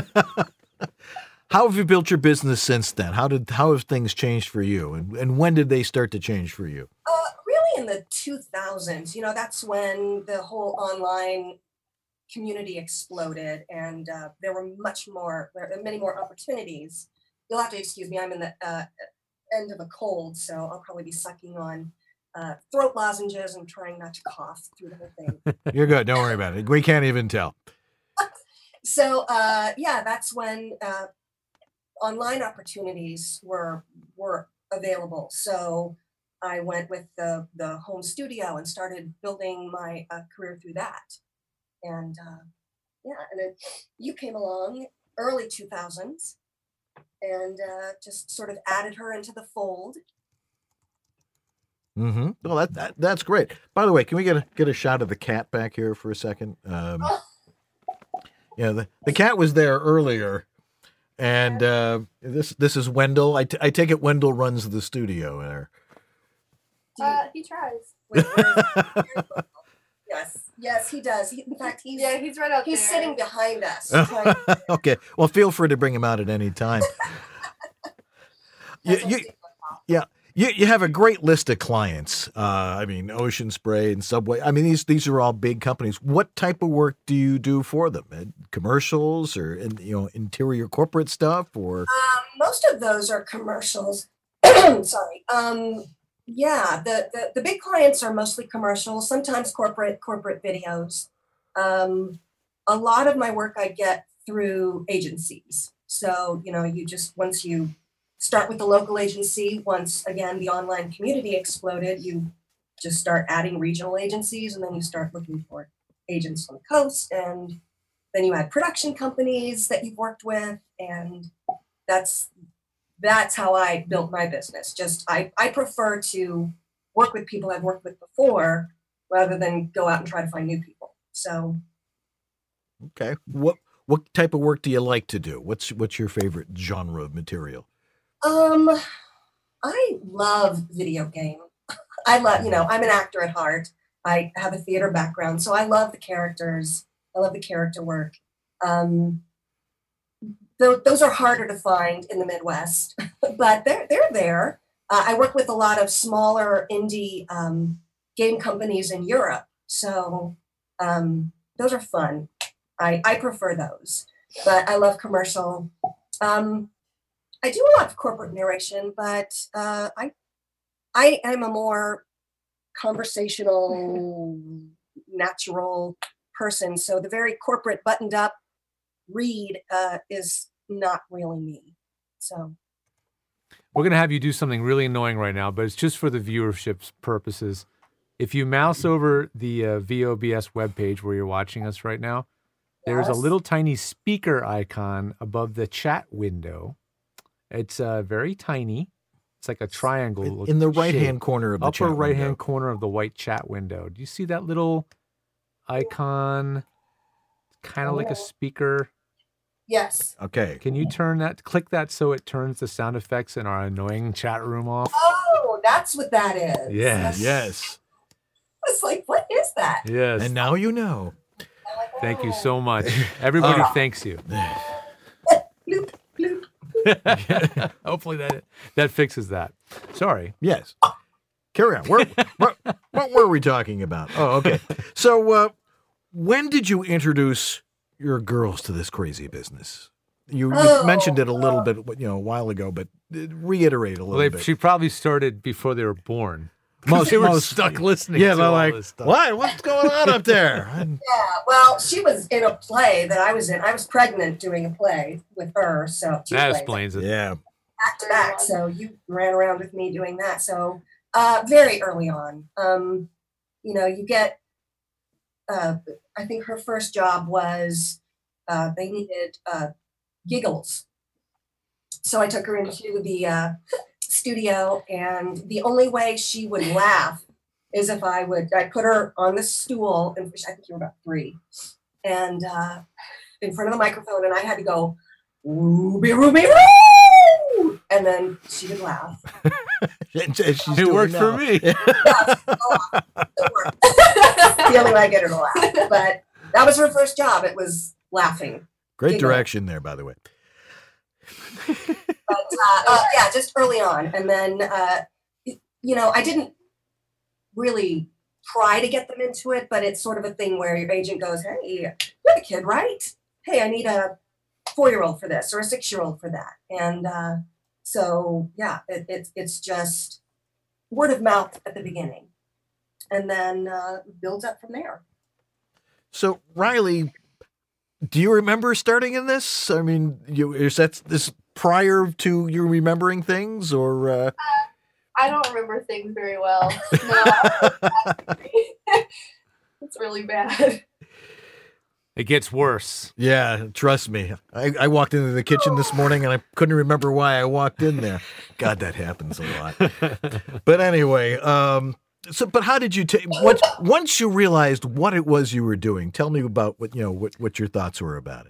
have you built your business since then? How have things changed for you? And when did they start to change for you? Really in the 2000s, that's when the whole online community exploded and there were many more opportunities. You'll have to excuse me, I'm in the end of a cold, so I'll probably be sucking on throat lozenges and trying not to cough through the whole thing. You're good. Don't worry about it. We can't even tell. So, that's when online opportunities were available. So I went with the home studio and started building my career through that. And and then you came along early 2000s and just sort of added her into the fold. Mm-hmm. Well, that's great. By the way, can we get a shot of the cat back here for a second? Yeah, the cat was there earlier, and this is Wendell. I take it Wendell runs the studio there. He tries. Yes, he does. In fact, he's right out there. He's sitting behind us. Okay, well, feel free to bring him out at any time. You have a great list of clients. I mean, Ocean Spray and Subway. I mean, these are all big companies. What type of work do you do for them? Commercials or interior corporate stuff? Or most of those are commercials. Sorry. The big clients are mostly commercials. Sometimes corporate videos. A lot of my work I get through agencies. So you just once you start with the local agency. Once again, the online community exploded, you just start adding regional agencies and then you start looking for agents on the coast. And then you add production companies that you've worked with. And that's how I built my business. Just, I prefer to work with people I've worked with before rather than go out and try to find new people. So. Okay. What type of work do you like to do? What's your favorite genre of material? I love video game. I love, I'm an actor at heart. I have a theater background, so I love the characters. I love the character work. Those are harder to find in the Midwest, but they're there. I work with a lot of smaller indie game companies in Europe, so those are fun. I prefer those, but I love commercial. I do a lot of corporate narration, but I am a more conversational, natural person. So the very corporate, buttoned up read is not really me. So we're going to have you do something really annoying right now, but it's just for the viewership's purposes. If you mouse over the VOBS webpage where you're watching us right now, there's a little tiny speaker icon above the chat window. It's very tiny. It's like a triangle in the right-hand corner of the upper right-hand corner of the white chat window. Do you see that little icon? Kind of like a speaker. Yes. Okay. Can you click that so it turns the sound effects in our annoying chat room off? Oh, that's what that is. Yes. Yes. It's like, what is that? Yes. And now you know. Thank you so much. Everybody thanks you. Bloop, bloop. Hopefully that fixes that. Sorry. Yes. Carry on. What were we talking about? Oh, okay. So when did you introduce your girls to this crazy business? You mentioned it a little bit, a while ago, but reiterate a little bit. She probably started before they were born. They were stuck listening. Yeah, to they're all like, this stuff. what? What's going on up there? Yeah, well, she was in a play that I was in. I was pregnant doing a play with her, so that explains it. Yeah, back to back. So you ran around with me doing that. So very early on, you get. I think her first job was they needed giggles So I took her into the studio, and the only way she would laugh is if I put her on the stool, and I think you were about 3, and in front of the microphone, and I had to go, Ruby, Ruby, Roo! And then she would laugh. It worked for me. Yes, it worked. The only way I get her to laugh. But that was her first job. It was laughing. Great direction there, by the way. But yeah, just early on. And then, I didn't really try to get them into it, but it's sort of a thing where your agent goes, hey, you're the kid, right? Hey, I need a 4-year-old for this or a 6-year-old for that. And so, yeah, it's just word of mouth at the beginning. And then builds up from there. So, Riley, do you remember starting in this? I mean, is that this prior to you remembering things, or? I don't remember things very well. No, it's really bad. It gets worse. Yeah, trust me. I walked into the kitchen this morning and I couldn't remember why I walked in there. God, that happens a lot. But anyway, but how did you once you realized what it was you were doing? Tell me about what your thoughts were about it.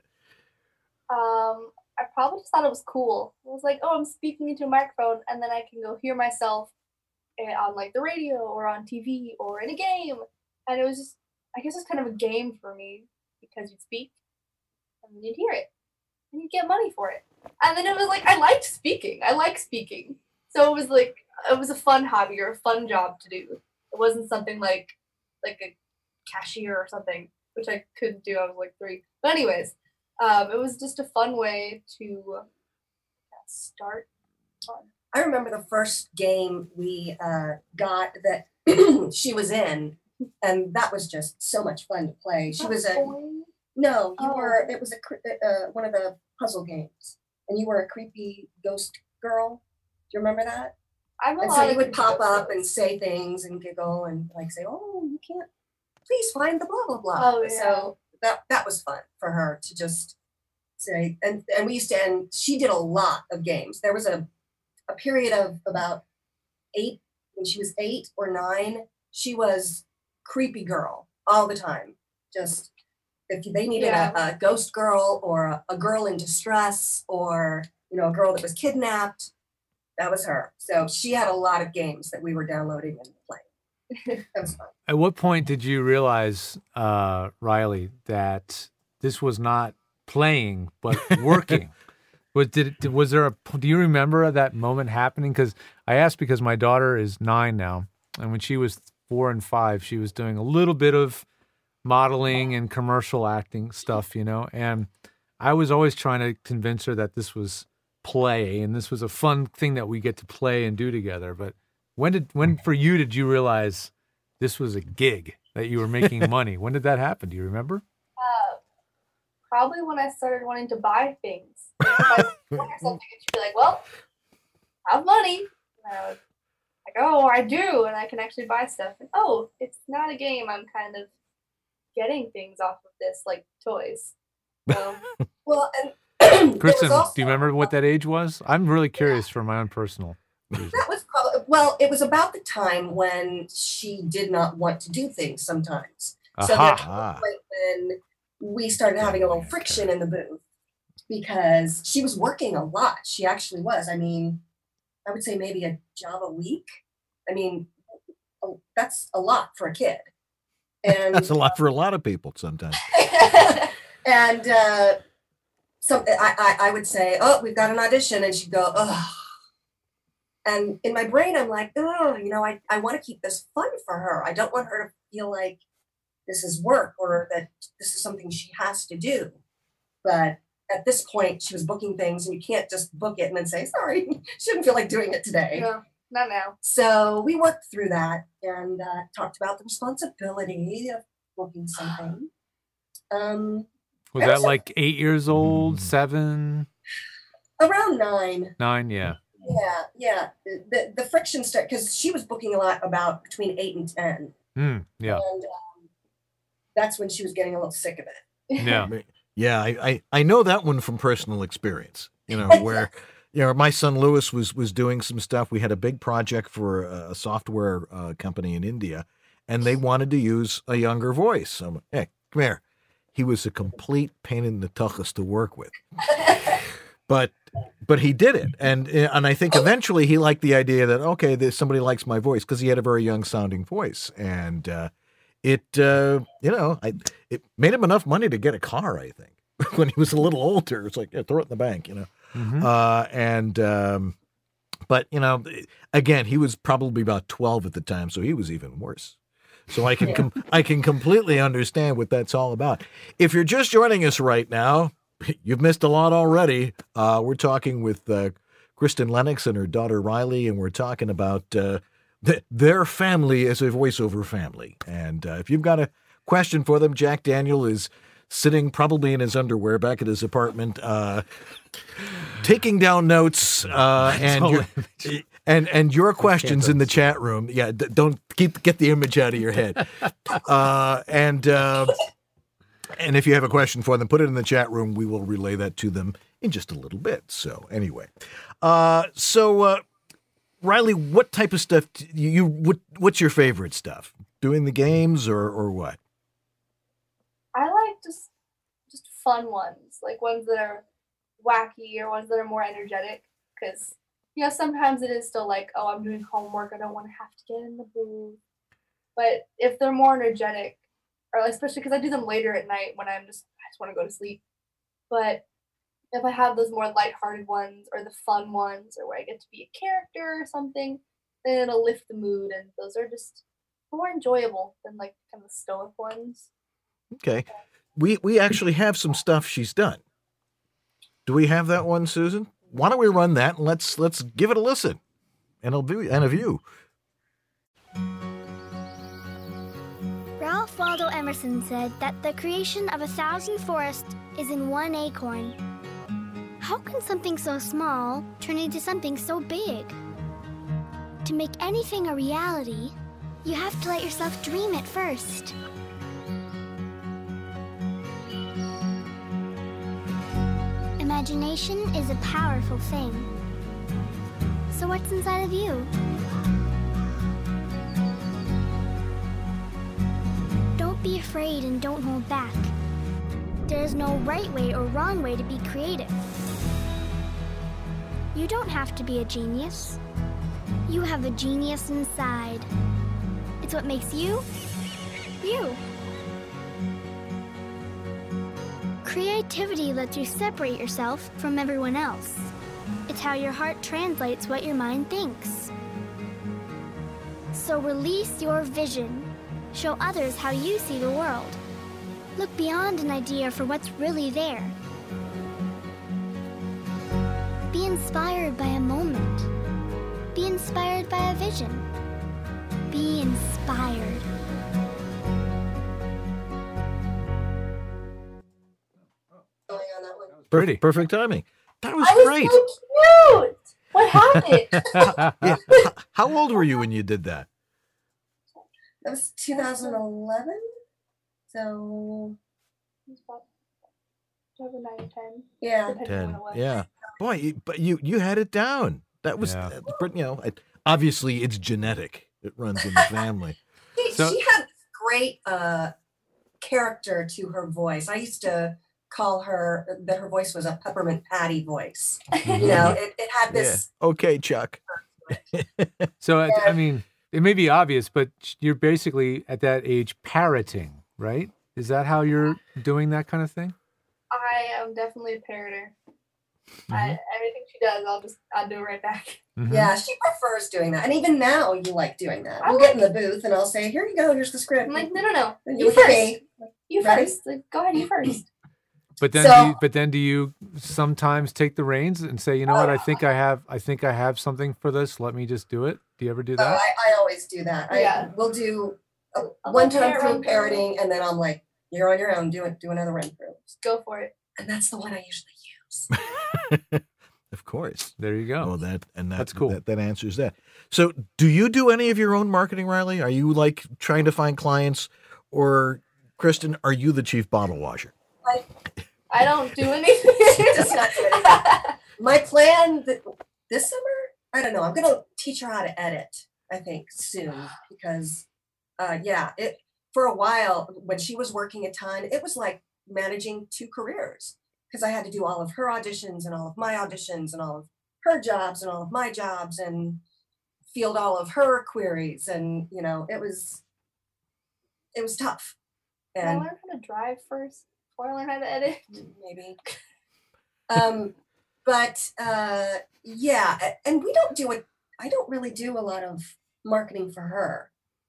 I probably just thought it was cool. It was like, oh, I'm speaking into a microphone, and then I can go hear myself on like the radio or on TV or in a game, and it was just, I guess it's kind of a game for me because you'd speak and then you'd hear it and you'd get money for it, and then it was like I liked speaking. I like speaking, so it was like it was a fun hobby or a fun job to do. It wasn't something like a cashier or something, which I couldn't do. I was like 3, but anyways. It was just a fun way to start fun. I remember the first game we got that she was in, and that was just so much fun to play. She was it was one of the puzzle games, and you were a creepy ghost girl. Do you remember that? And so you would pop up and say things and giggle and like say, "Oh, you can't. Please find the blah blah blah." Oh, yeah. So that was fun for her to just say, and we used to, and she did a lot of games. There was a period of about 8, when she was 8 or 9, she was creepy girl all the time. Just if they needed a ghost girl or a girl in distress or a girl that was kidnapped, that was her. So she had a lot of games that we were downloading and playing. That was fun. At what point did you realize, Riley, that this was not playing but working? Do you remember that moment happening? Because I asked because my daughter is 9 now, and when she was 4 and 5, she was doing a little bit of modeling and commercial acting stuff, and I was always trying to convince her that this was play and this was a fun thing that we get to play and do together. But when for you did you realize this was a gig, that you were making money? When did that happen? Do you remember? Probably when I started wanting to buy things. If I buy something, she'd be like, well, I have money. And I was like, oh, I do. And I can actually buy stuff. And oh, it's not a game. I'm kind of getting things off of this, like toys. So, well, and Kristen, do you remember what that age was? I'm really curious for my own personal reason. That was probably, it was about the time when she did not want to do things sometimes. So there came a point when we started having a little friction in the booth because she was working a lot. She actually was. I mean, I would say maybe a job a week. I mean, that's a lot for a kid. And that's a lot for a lot of people sometimes. And so I would say, oh, we've got an audition. And she'd go, oh. And in my brain, I'm like, oh, I want to keep this fun for her. I don't want her to feel like this is work or that this is something she has to do. But at this point, she was booking things, and you can't just book it and then say, sorry, she didn't feel like doing it today. No, not now. So we worked through that and talked about the responsibility of booking something. Was that like 8 years old, 7? Around 9. 9, yeah. Yeah. The friction started because she was booking a lot about between 8 and 10. Yeah. And that's when she was getting a little sick of it. Yeah. Yeah, I know that one from personal experience, where my son Lewis was doing some stuff. We had a big project for a software company in India, and they wanted to use a younger voice. So I'm like, hey, come here. He was a complete pain in the tuchus to work with. But he did it, and I think eventually he liked the idea that, okay, somebody likes my voice, because he had a very young sounding voice, and it made him enough money to get a car, I think. When he was a little older, it's like, yeah, throw it in the bank, But again, he was probably about 12 at the time, so he was even worse. So I can I can completely understand what that's all about. If you're just joining us right now, you've missed a lot already. We're talking with Kristen Lennox and her daughter Riley, and we're talking about their family as a voiceover family. And if you've got a question for them, Jack Daniel is sitting probably in his underwear back at his apartment, taking down notes, and your questions in the chat room. Yeah, don't get the image out of your head. And if you have a question for them, put it in the chat room. We will relay that to them in just a little bit. So anyway, Riley, what type of stuff what's your favorite stuff? Doing the games or what? I like just fun ones, like ones that are wacky or ones that are more energetic, because sometimes it is still like, oh, I'm doing homework, I don't want to have to get in the booth. But if they're more energetic, or especially because I do them later at night when I just want to go to sleep. But if I have those more lighthearted ones or the fun ones, or where I get to be a character or something, then it'll lift the mood, and those are just more enjoyable than like kind of stoic ones. Okay. We actually have some stuff she's done. Do we have that one, Susan? Why don't we run that, and let's give it a listen and a view. Ralph Waldo Emerson said that the creation of 1,000 forests is in one acorn. How can something so small turn into something so big? To make anything a reality, you have to let yourself dream it first. Imagination is a powerful thing. So what's inside of you? Don't be afraid and don't hold back. There is no right way or wrong way to be creative. You don't have to be a genius. You have a genius inside. It's what makes you, you. Creativity lets you separate yourself from everyone else. It's how your heart translates what your mind thinks. So release your vision. Show others how you see the world. Look beyond an idea for what's really there. Be inspired by a moment. Be inspired by a vision. Be inspired. Perfect timing. That was great. So cute. What happened? Yeah. How old were you when you did that? That was 2011. So 9 or 10. Yeah, 10. Yeah. Boy, but you had it down. That was, obviously it's genetic. It runs in the family. She had great character to her voice. I used to call her that her voice was a Peppermint Patty voice. It had this. Yeah. Okay, Chuck. So I mean, it may be obvious, but you're basically at that age parroting, right? Is that how you're doing that kind of thing? I am definitely a parroter. Everything she does, I'll do it right back. Mm-hmm. Yeah, she prefers doing that, and even now you like doing that. We'll get in the booth, and I'll say, "Here you go. Here's the script." I'm like, no. You first. You first. Like, go ahead. You first. But then, do you sometimes take the reins and say, you know what? I think I have something for this. Let me just do it. Do you ever do that? I always do that. Yeah. We'll do one time through parroting, and then I'm like, "You're on your own. Do another run through. Just go for it." And that's the one I usually use. Of course. There you go. Well, that's cool. That answers that. So, do you do any of your own marketing, Riley? Are you like trying to find clients, or Kristen, are you the chief bottle washer? I don't do anything. She does not do anything. My plan this summer, I don't know. I'm going to teach her how to edit, I think, soon. Because, for a while, when she was working a ton, it was like managing 2 careers. Because I had to do all of her auditions and all of my auditions and all of her jobs and all of my jobs and field all of her queries. And, it was tough. Can I learn how to drive first before I learn how to edit? Maybe. But and we don't do it. I don't really do a lot of marketing for her.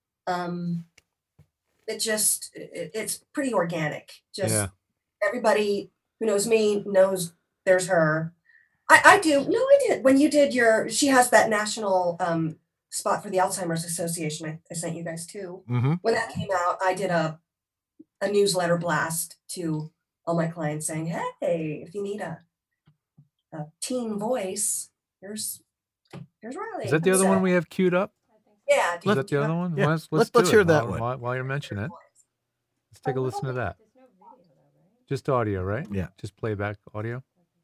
It's pretty organic. Everybody who knows me knows there's her. I do. No, I did. When you did she has that national spot for the Alzheimer's Association. I sent you guys too. Mm-hmm. When that came out, I did a newsletter blast to all my clients saying, hey, if you need a teen voice, here's Riley. Is that the other one we have queued up? Yeah. Is that the other one? Yeah. Let's hear that one. While you're mentioning it. Let's take a listen to that. Just audio, right? Yeah. Just playback audio.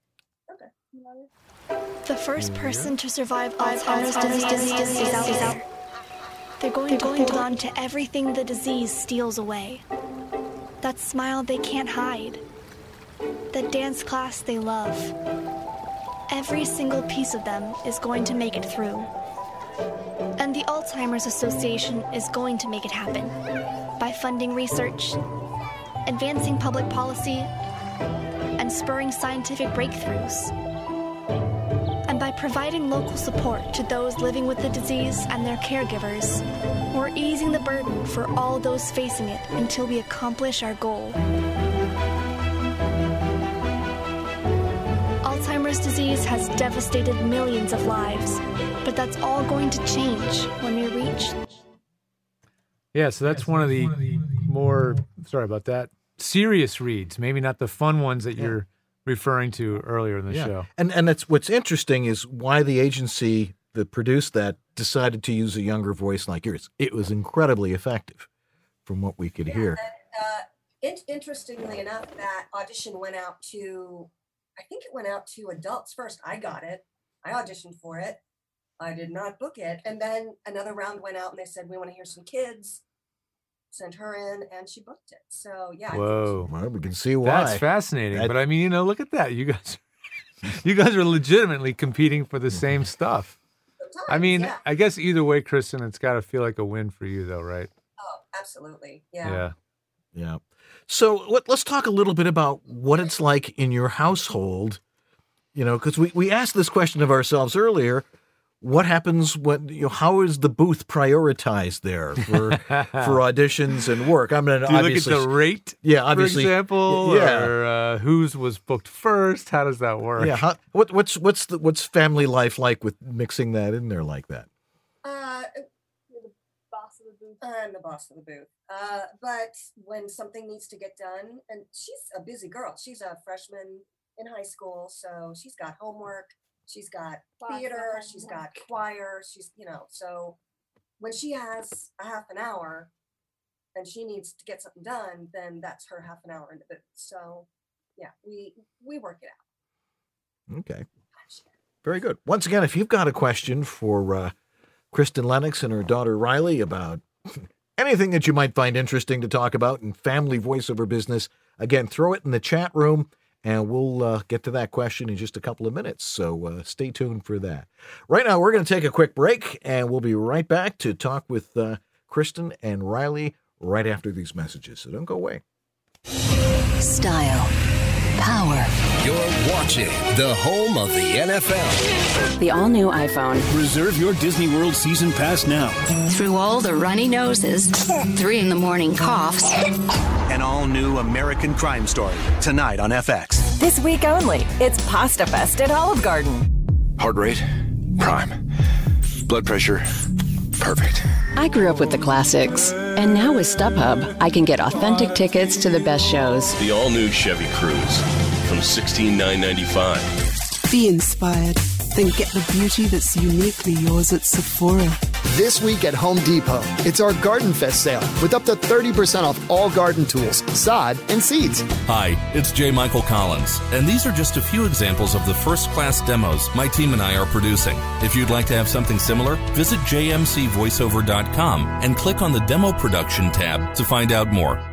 The first person to survive Alzheimer's disease is out there. They're going to hold on to everything the disease steals away. That smile they can't hide. That dance class they love. Every single piece of them is going to make it through. And the Alzheimer's Association is going to make it happen by funding research, advancing public policy, and spurring scientific breakthroughs. And by providing local support to those living with the disease and their caregivers, we're easing the burden for all those facing it until we accomplish our goal. Alzheimer's disease has devastated millions of lives, but that's all going to change when we reach... Yeah, so that's one of the more, sorry about that, serious reads, maybe not the fun ones that you're referring to earlier in the show. And that's what's interesting is why the agency that produced that decided to use a younger voice like yours. It was incredibly effective from what we could hear. And, interestingly enough, that audition went out to, I think it went out to adults first. I got it. I auditioned for it. I did not book it. And then another round went out and they said, we want to hear some kids. Sent her in and she booked it. So, yeah. Whoa. Well, we can see why. That's fascinating. But I mean, look at that. You guys are legitimately competing for the same stuff. Sometimes, I mean, I guess either way, Kristen, it's got to feel like a win for you though, right? Oh, absolutely. Yeah. Yeah. So let's talk a little bit about what it's like in your household, because we asked this question of ourselves earlier. What happens when, how is the booth prioritized there for auditions and work? I mean, do you obviously, look at the rate? Yeah, obviously, for example, or whose was booked first? How does that work? Yeah, what's family life like with mixing that in there like that? You're the boss of the booth. I'm the boss of the booth. But when something needs to get done, and she's a busy girl. She's a freshman in high school, so she's got homework. She's got theater, she's got choir, so when she has a half an hour and she needs to get something done, then that's her half an hour in the booth. So, yeah, we work it out. Okay. Very good. Once again, if you've got a question for Kristen Lennox and her daughter Riley about anything that you might find interesting to talk about in family voiceover business, again, throw it in the chat room. And we'll get to that question in just a couple of minutes, so stay tuned for that. Right now, we're going to take a quick break, and we'll be right back to talk with Kristen and Riley right after these messages, so don't go away. Style. Power. You're watching the home of the NFL. The all-new iPhone. Reserve your Disney World season pass now. Through all the runny noses, 3 a.m. coughs. An all-new American Crime Story, tonight on FX. This week only, it's Pasta Fest at Olive Garden. Heart rate, prime. Blood pressure, perfect. I grew up with the classics, and now with StubHub, I can get authentic tickets to the best shows. The all-new Chevy Cruze from $16,995. Be inspired, then get the beauty that's uniquely yours at Sephora. This week at Home Depot, it's our Garden Fest sale with up to 30% off all garden tools, sod, and seeds. Hi, it's J. Michael Collins, and these are just a few examples of the first-class demos my team and I are producing. If you'd like to have something similar, visit jmcvoiceover.com and click on the Demo Production tab to find out more.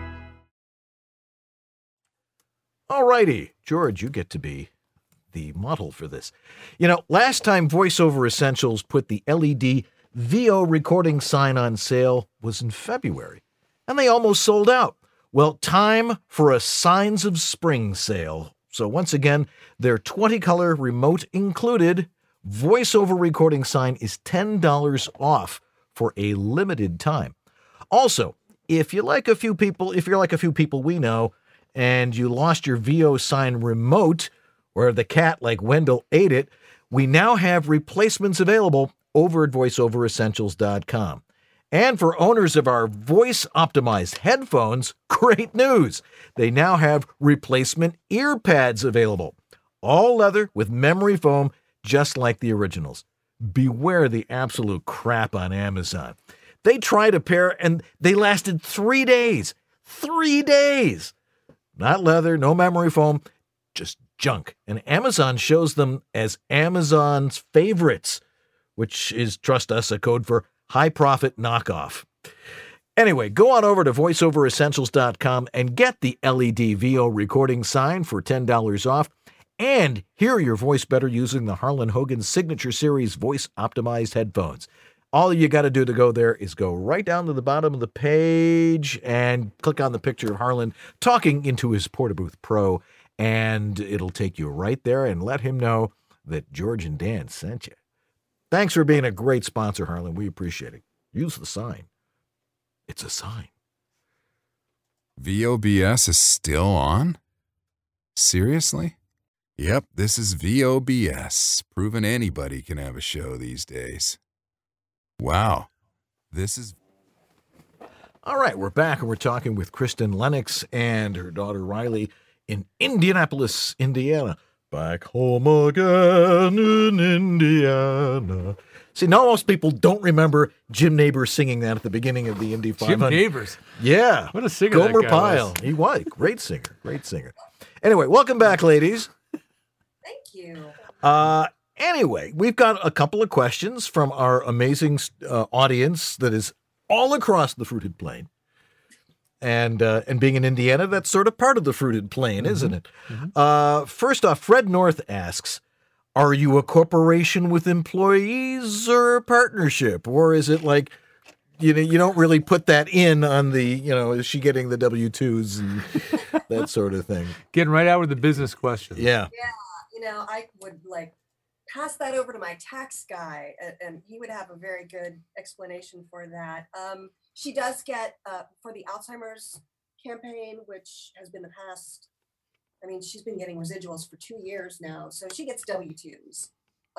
All righty, George, you get to be the model for this. Last time VoiceOver Essentials put the LED VO recording sign on sale was in February, and they almost sold out. Well, time for a Signs of Spring sale. So once again, their 20-color remote included VoiceOver recording sign is $10 off for a limited time. Also, if you're like a few people we know, and you lost your VO sign remote, or the cat like Wendell ate it, we now have replacements available over at voiceoveressentials.com. And for owners of our voice-optimized headphones, great news! They now have replacement ear pads available. All leather with memory foam, just like the originals. Beware the absolute crap on Amazon. They tried a pair and they lasted 3 days. 3 days! Not leather, no memory foam, just junk. And Amazon shows them as Amazon's favorites, which is, trust us, a code for high-profit knockoff. Anyway, go on over to voiceoveressentials.com and get the LED VO recording sign for $10 off and hear your voice better using the Harlan Hogan Signature Series voice-optimized headphones. All you got to do to go there is go right down to the bottom of the page and click on the picture of Harlan talking into his Portabooth Pro, and it'll take you right there and let him know that George and Dan sent you. Thanks for being a great sponsor, Harlan. We appreciate it. Use the sign. It's a sign. VOBS is still on? Seriously? Yep, this is VOBS, proving anybody can have a show these days. Wow. This is... All right, we're back, and we're talking with Kristen Lennox and her daughter Riley in Indianapolis, Indiana. Back home again in Indiana. See, now most people don't remember Jim Nabors singing that at the beginning of the Indy 500. Jim Nabors? Yeah. What a singer Gomer that guy Pyle. was. He was. Great singer. Great singer. Anyway, welcome back, ladies. Thank you. Anyway, we've got a couple of questions from our amazing audience that is all across the fruited plain. And being in Indiana, that's sort of part of the fruited plain, isn't it? Mm-hmm. First off, Fred North asks, are you a corporation with employees or a partnership? Or is it like, you don't really put that in on the, is she getting the W-2s and that sort of thing? Getting right out with the business question. Yeah. Yeah, I would pass that over to my tax guy, and he would have a very good explanation for that. She does get, for the Alzheimer's campaign, which has been the past, she's been getting residuals for 2 years now, so she gets W-2s.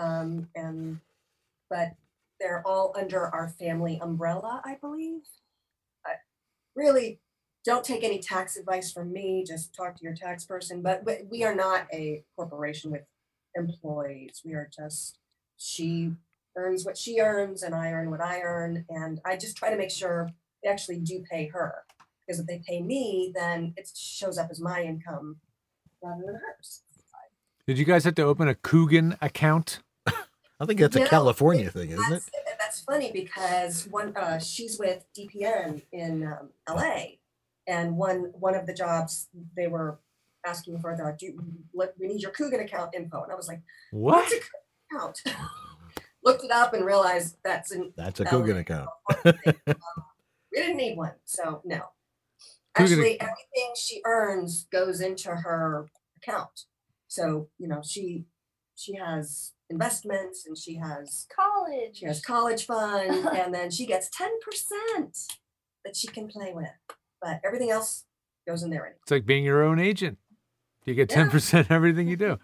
But they're all under our family umbrella, I believe. Really, don't take any tax advice from me, just talk to your tax person, but we are not a corporation with employees. We are just, she earns what she earns and I earn what I earn, and I just try to make sure they actually do pay her, because if they pay me, then it shows up as my income rather than hers. Did you guys have to open a Coogan account? I think that's a California thing, isn't it? That's funny because she's with DPN in LA, and one of the jobs they were asking for we need your Coogan account info, and I was like, what's a Coogan account? Looked it up and realized that's a Coogan account. We didn't need one, so no. Actually, everything she earns goes into her account. So she has investments, and she has college. She has college fund, and then she gets 10% that she can play with, but everything else goes in there anyway. It's like being your own agent. You get 10% everything you do.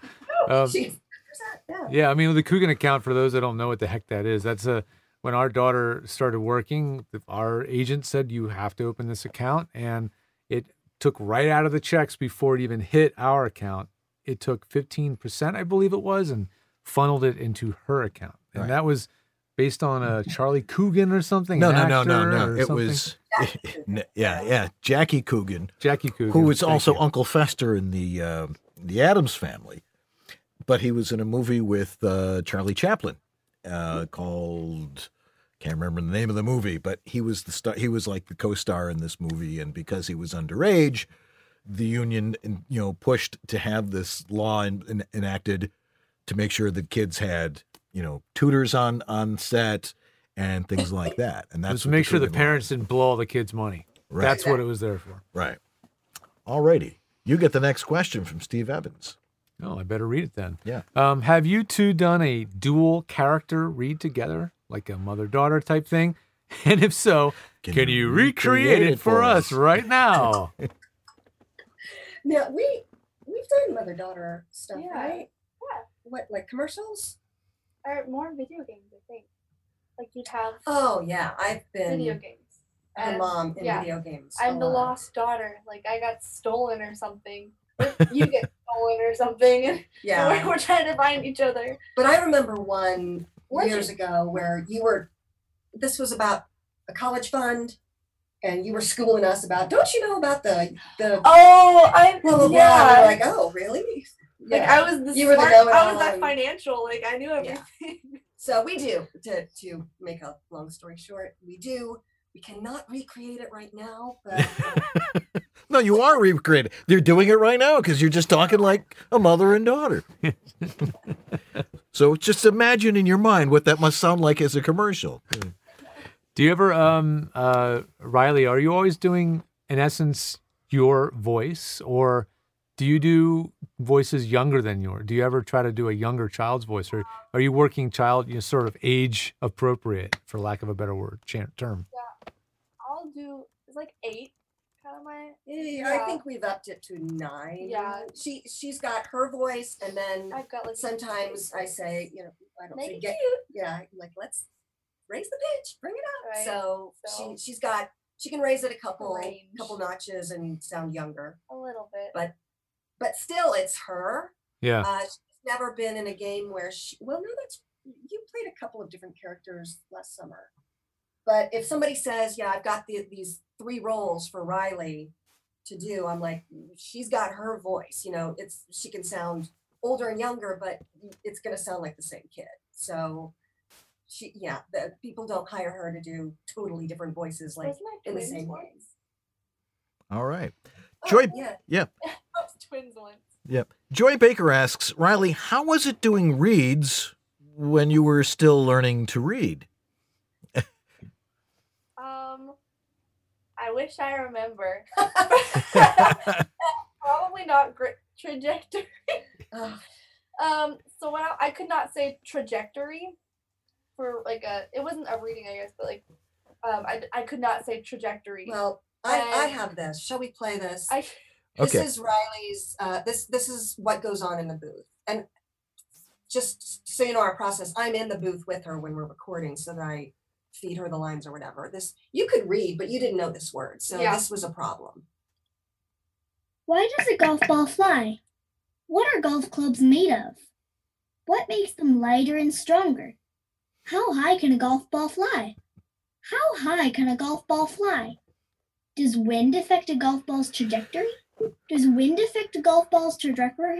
Yeah, the Coogan account, for those that don't know what the heck that is, that's when our daughter started working, our agent said you have to open this account, and it took right out of the checks before it even hit our account. It took 15%, I believe it was, and funneled it into her account. And that was based on a Charlie Coogan or something? No. It was, Jackie Coogan. Jackie Coogan, who was also Uncle Fester in the Addams Family, but he was in a movie with Charlie Chaplin called. Can't remember the name of the movie, but he was the star. He was like the co-star in this movie, and because he was underage, the union, pushed to have this law enacted to make sure that kids had, tutors on set and things like that. And that's to make sure the parents didn't blow all the kids' money. Right. That's what it was there for. Right. All righty. You get the next question from Steve Evans. Oh, I better read it then. Yeah. Have you two done a dual character read together, like a mother-daughter type thing? And if so, can you recreate it for us right now? Now, we've done mother-daughter stuff, right? Yeah. What, like commercials? Or more video games, I think. Like you'd have. Oh yeah, I've been video games. Her mom in video games. I'm the lost daughter. Like I got stolen or something. You get stolen or something. And Yeah. we're trying to find each other. But I remember one years ago where this was about a college fund, and you were schooling us about, don't you know about the Oh, I blah, blah, blah. yeah. And we're like, oh really? Like I was the You were the smart, know-it-all I was that and- financial. Like I knew everything. So we do, to make a long story short, we cannot recreate it right now, but No, you are recreating. They're doing it right now because you're just talking like a mother and daughter. So just imagine in your mind what that must sound like as a commercial. Do you ever, Riley, are you always doing, in essence, your voice? Or do you do voices younger than yours? Do you ever try to do a younger child's voice? Or are you working child, sort of age appropriate, for lack of a better word, term? Yeah. I'll do, it's like 8. Kind of my. I think we've upped it to 9. Yeah. She's got her voice, and then I've got like sometimes I say, I don't Make say it get, cute. yeah, like let's raise the pitch, bring it up. Right. So So- she can raise it a couple Range. notches and sound younger, a little bit. but still it's her. Yeah. She's never been in a game where you played a couple of different characters last summer. But if somebody says, yeah, I've got these 3 roles for Riley to do, I'm like, she's got her voice, she can sound older and younger, but it's going to sound like the same kid. So people don't hire her to do totally different voices like Those my in the twins same once. ways. All right. Joy, yeah. Twins once. Yep. Joy Baker asks, Riley, how was it doing reads when you were still learning to read? I wish I remember. Probably not great trajectory. So when I could not say trajectory for it wasn't a reading, I guess, but I could not say trajectory. Well, I have this. Shall we play this? This is Riley's. This is what goes on in the booth, and just so you know our process, I'm in the booth with her when we're recording, so that I feed her the lines or whatever. This you could read, but you didn't know this word, so this was a problem. Why does a golf ball fly? What are golf clubs made of? What makes them lighter and stronger? How high can a golf ball fly? How high can a golf ball fly? Does wind affect a golf ball's trajectory? Does wind affect a golf ball's trajectory?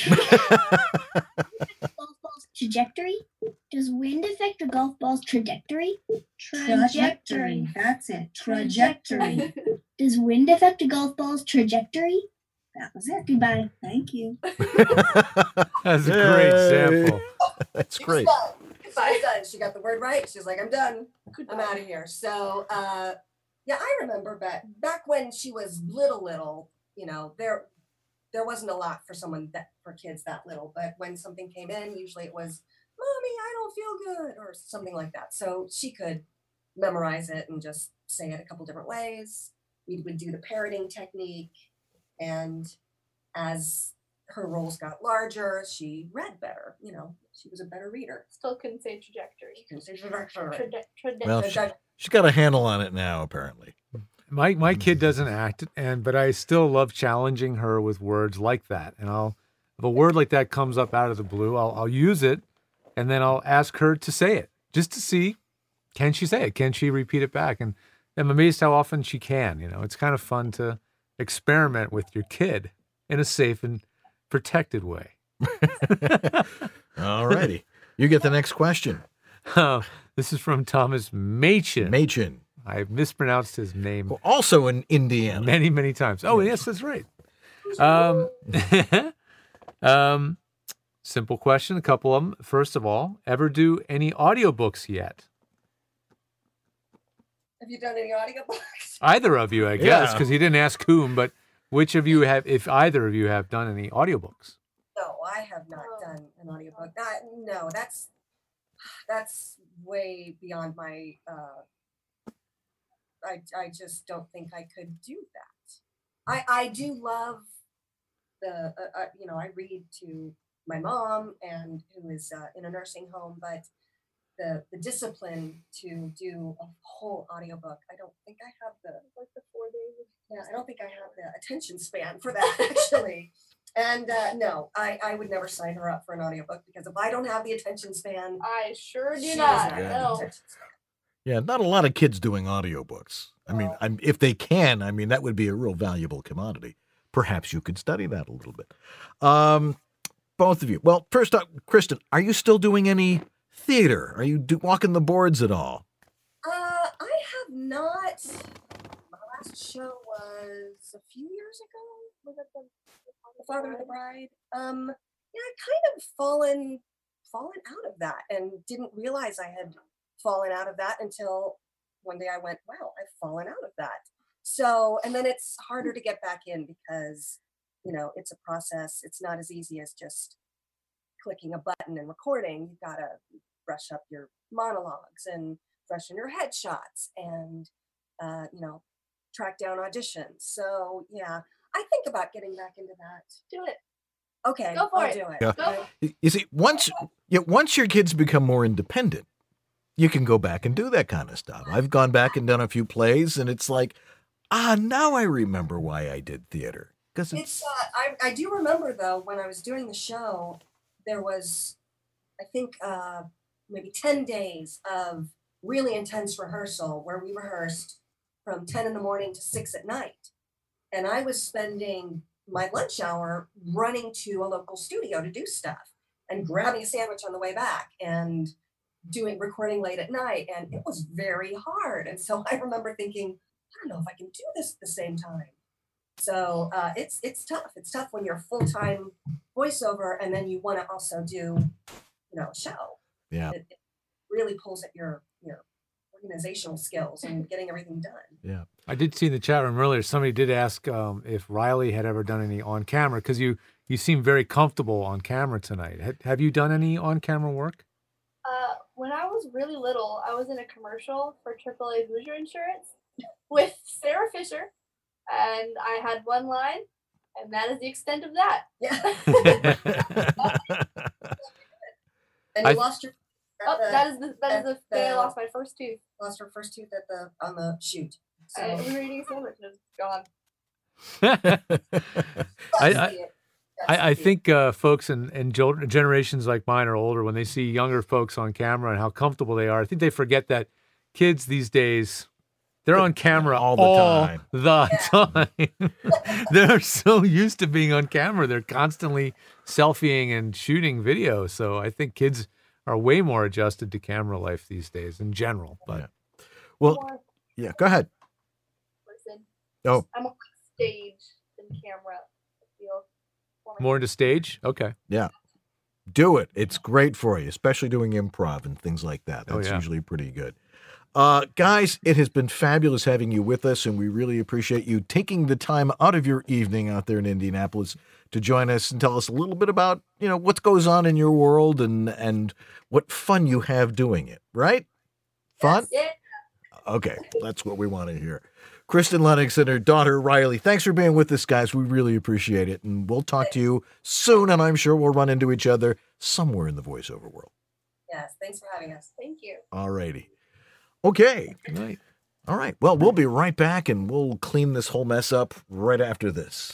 Trajectory? Does wind affect a golf ball's trajectory? Trajectory. That's it. Trajectory. Does wind affect a golf ball's trajectory? That was it. Goodbye. Thank you. That's a great sample. That's great. She's done. She got the word right. She's like, I'm done. I'm out of here. So, I remember back when she was little, there wasn't a lot for for kids that little. But when something came in, usually it was, Mommy, I don't feel good, or something like that. So she could memorize it and just say it a couple different ways. We would do the parroting technique, and as her roles got larger, she read better. She was a better reader. Still couldn't say trajectory. Couldn't say trajectory. Well, she's got a handle on it now, apparently. My kid doesn't act, but I still love challenging her with words like that. And if a word like that comes up out of the blue, I'll use it, and then I'll ask her to say it. just to see, can she say it? Can she repeat it back? And I'm amazed how often she can. You know, it's kind of fun to experiment with your kid in a safe and protected way. All righty. You get the next question. This is from Thomas Machin. Machin. I mispronounced his name. Well, also in Indiana. Many, many times. Oh, yes, that's right. Simple question, a couple of them. First of all, ever do any audiobooks yet? Have you done any audiobooks? Either of you, I guess, because he didn't ask whom, but which of you have, if either of you have done any audiobooks? No, I have not done an audiobook. No, that's way beyond my, I just don't think I could do that. I do love the, I read to my mom and who is in a nursing home, but the discipline to do a whole audiobook, I don't think I have the 4 days. Yeah, I don't think I have the attention span for that actually. And no, I would never sign her up for an audiobook because if I don't have the attention span, I sure do not. Yeah, not a lot of kids doing audiobooks. I mean, if they can, that would be a real valuable commodity. Perhaps you could study that a little bit. Both of you. Well, first up, Kristen, are you still doing any theater? Are you walking the boards at all? I have not. My last show was a few years ago. Was it the Father of the Bride? Yeah, I kind of fallen out of that and didn't realize I had fallen out of that until one day I went, wow, I've fallen out of that. So, and then it's harder to get back in because, it's a process. It's not as easy as just clicking a button and recording. You've got to brush up your monologues and freshen your headshots and, track down auditions. So, yeah, I think about getting back into that. Do it. Okay, go for I'll it. do it. Yeah. Go. You see, once your kids become more independent, you can go back and do that kind of stuff. I've gone back and done a few plays, and it's like, now I remember why I did theater. Because it's I do remember though when I was doing the show, there was, I think, maybe 10 days of really intense rehearsal where we rehearsed from 10 in the morning to 6 at night, and I was spending my lunch hour running to a local studio to do stuff and grabbing a sandwich on the way back and recording late at night, and it was very hard. And so I remember thinking, I don't know if I can do this at the same time. So it's tough. It's tough when you're full-time voiceover and then you want to also do, a show. Yeah. It really pulls at your organizational skills and getting everything done. Yeah. I did see in the chat room earlier, somebody did ask if Riley had ever done any on camera, because you seem very comfortable on camera tonight. Have you done any on camera work? When I was really little, I was in a commercial for AAA Hoosier Insurance with Sarah Fisher, and I had one line, and that is the extent of that. Yeah. And you lost your. That is the day I lost my first tooth. Lost her first tooth on the shoot. So. We were eating a sandwich and it was gone. I think folks and generations like mine are older when they see younger folks on camera and how comfortable they are. I think they forget that kids these days, they're on camera all the time. They're so used to being on camera. They're constantly selfieing and shooting video. So I think kids are way more adjusted to camera life these days in general. But yeah, go ahead. Listen, Oh, I'm on stage than camera. I feel more into stage? Okay. Yeah. Do it. It's great for you, especially doing improv and things like that. That's usually pretty good. Guys, it has been fabulous having you with us, and we really appreciate you taking the time out of your evening out there in Indianapolis to join us and tell us a little bit about, what goes on in your world and what fun you have doing it, right? Fun? Yes. Okay, that's what we want to hear. Kristen Lennox and her daughter, Riley, thanks for being with us, guys. We really appreciate it, and we'll talk to you soon, and I'm sure we'll run into each other somewhere in the voiceover world. Yes, thanks for having us. Thank you. All righty. Okay. Good night. All right. Well, we'll be right back, and we'll clean this whole mess up right after this.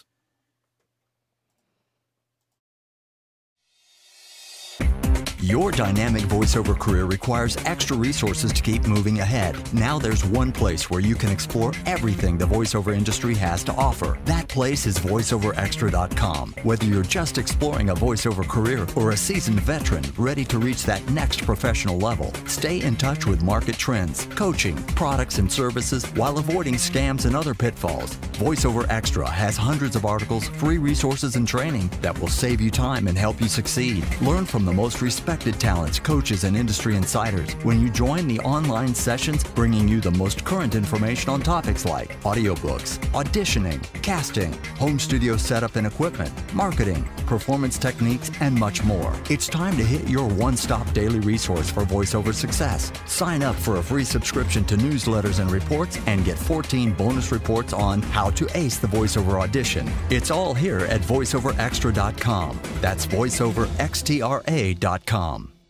Your dynamic voiceover career requires extra resources to keep moving ahead. Now there's one place where you can explore everything the voiceover industry has to offer. That place is voiceoverextra.com. Whether you're just exploring a voiceover career or a seasoned veteran ready to reach that next professional level, stay in touch with market trends, coaching, products, and services while avoiding scams and other pitfalls. VoiceOver Extra has hundreds of articles, free resources, and training that will save you time and help you succeed. Learn from the most respected talents, coaches, and industry insiders when you join the online sessions bringing you the most current information on topics like audiobooks, auditioning, casting, home studio setup and equipment, marketing, performance techniques, and much more. It's time to hit your one-stop daily resource for voiceover success. Sign up for a free subscription to newsletters and reports and get 14 bonus reports on how to ace the voiceover audition. It's all here at voiceoverextra.com. That's voiceoverextra.com.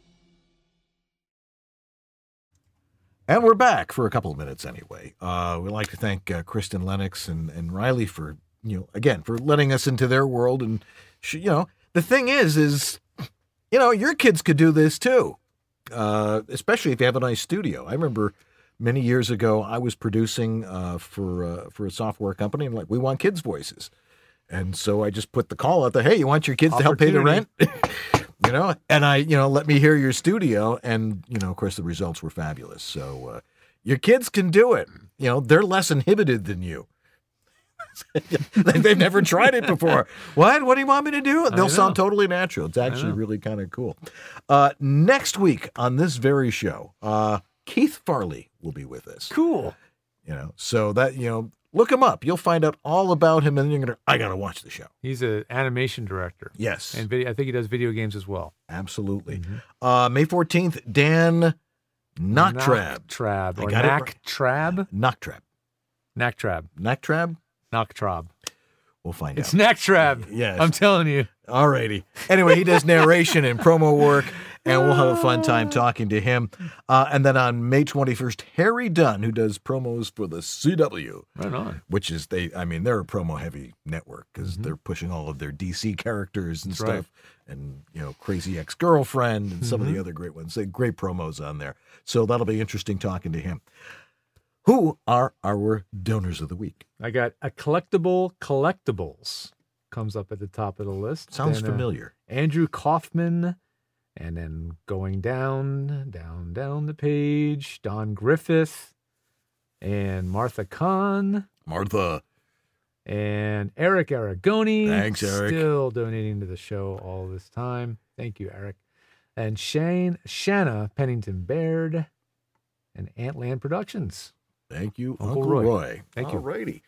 And we're back for a couple of minutes anyway. We'd like to thank Kristen Lennox and Riley for, again, for letting us into their world. And, the thing is, your kids could do this too, especially if you have a nice studio. I remember many years ago, I was producing for a software company, and we want kids' voices. And so I just put the call out there, hey, you want your kids to help pay the rent? And I, let me hear your studio. And, of course, the results were fabulous. So your kids can do it. They're less inhibited than you. They've never tried it before. What do you want me to do? They'll sound totally natural. It's actually really kind of cool. Next week on this very show, Keith Farley will be with us. Cool. So that, look him up. You'll find out all about him, and you're I got to watch the show. He's an animation director. Yes. And I think he does video games as well. Absolutely. May 14th, Dan Nachtrab. Nachtrab. Nachtrab. We'll find out. It's Nachtrab. Yes. I'm telling you. All righty. Anyway, he does narration and promo work, and we'll have a fun time talking to him. And then on May 21st, Harry Dunn, who does promos for the CW. Right on. Which is, they're a promo-heavy network because they're pushing all of their DC characters and stuff. Right. And, Crazy Ex-Girlfriend and some of the other great ones. They great promos on there. So that'll be interesting talking to him. Who are our donors of the week? I got a collectibles comes up at the top of the list. Sounds familiar. Andrew Kaufman, and then going down the page, Don Griffith, and Martha Kahn. And Eric Aragoni. Thanks, Eric. Still donating to the show all this time. Thank you, Eric. And Shanna Pennington Baird, and Antland Productions. Thank you, Uncle Roy. Thank you. All righty.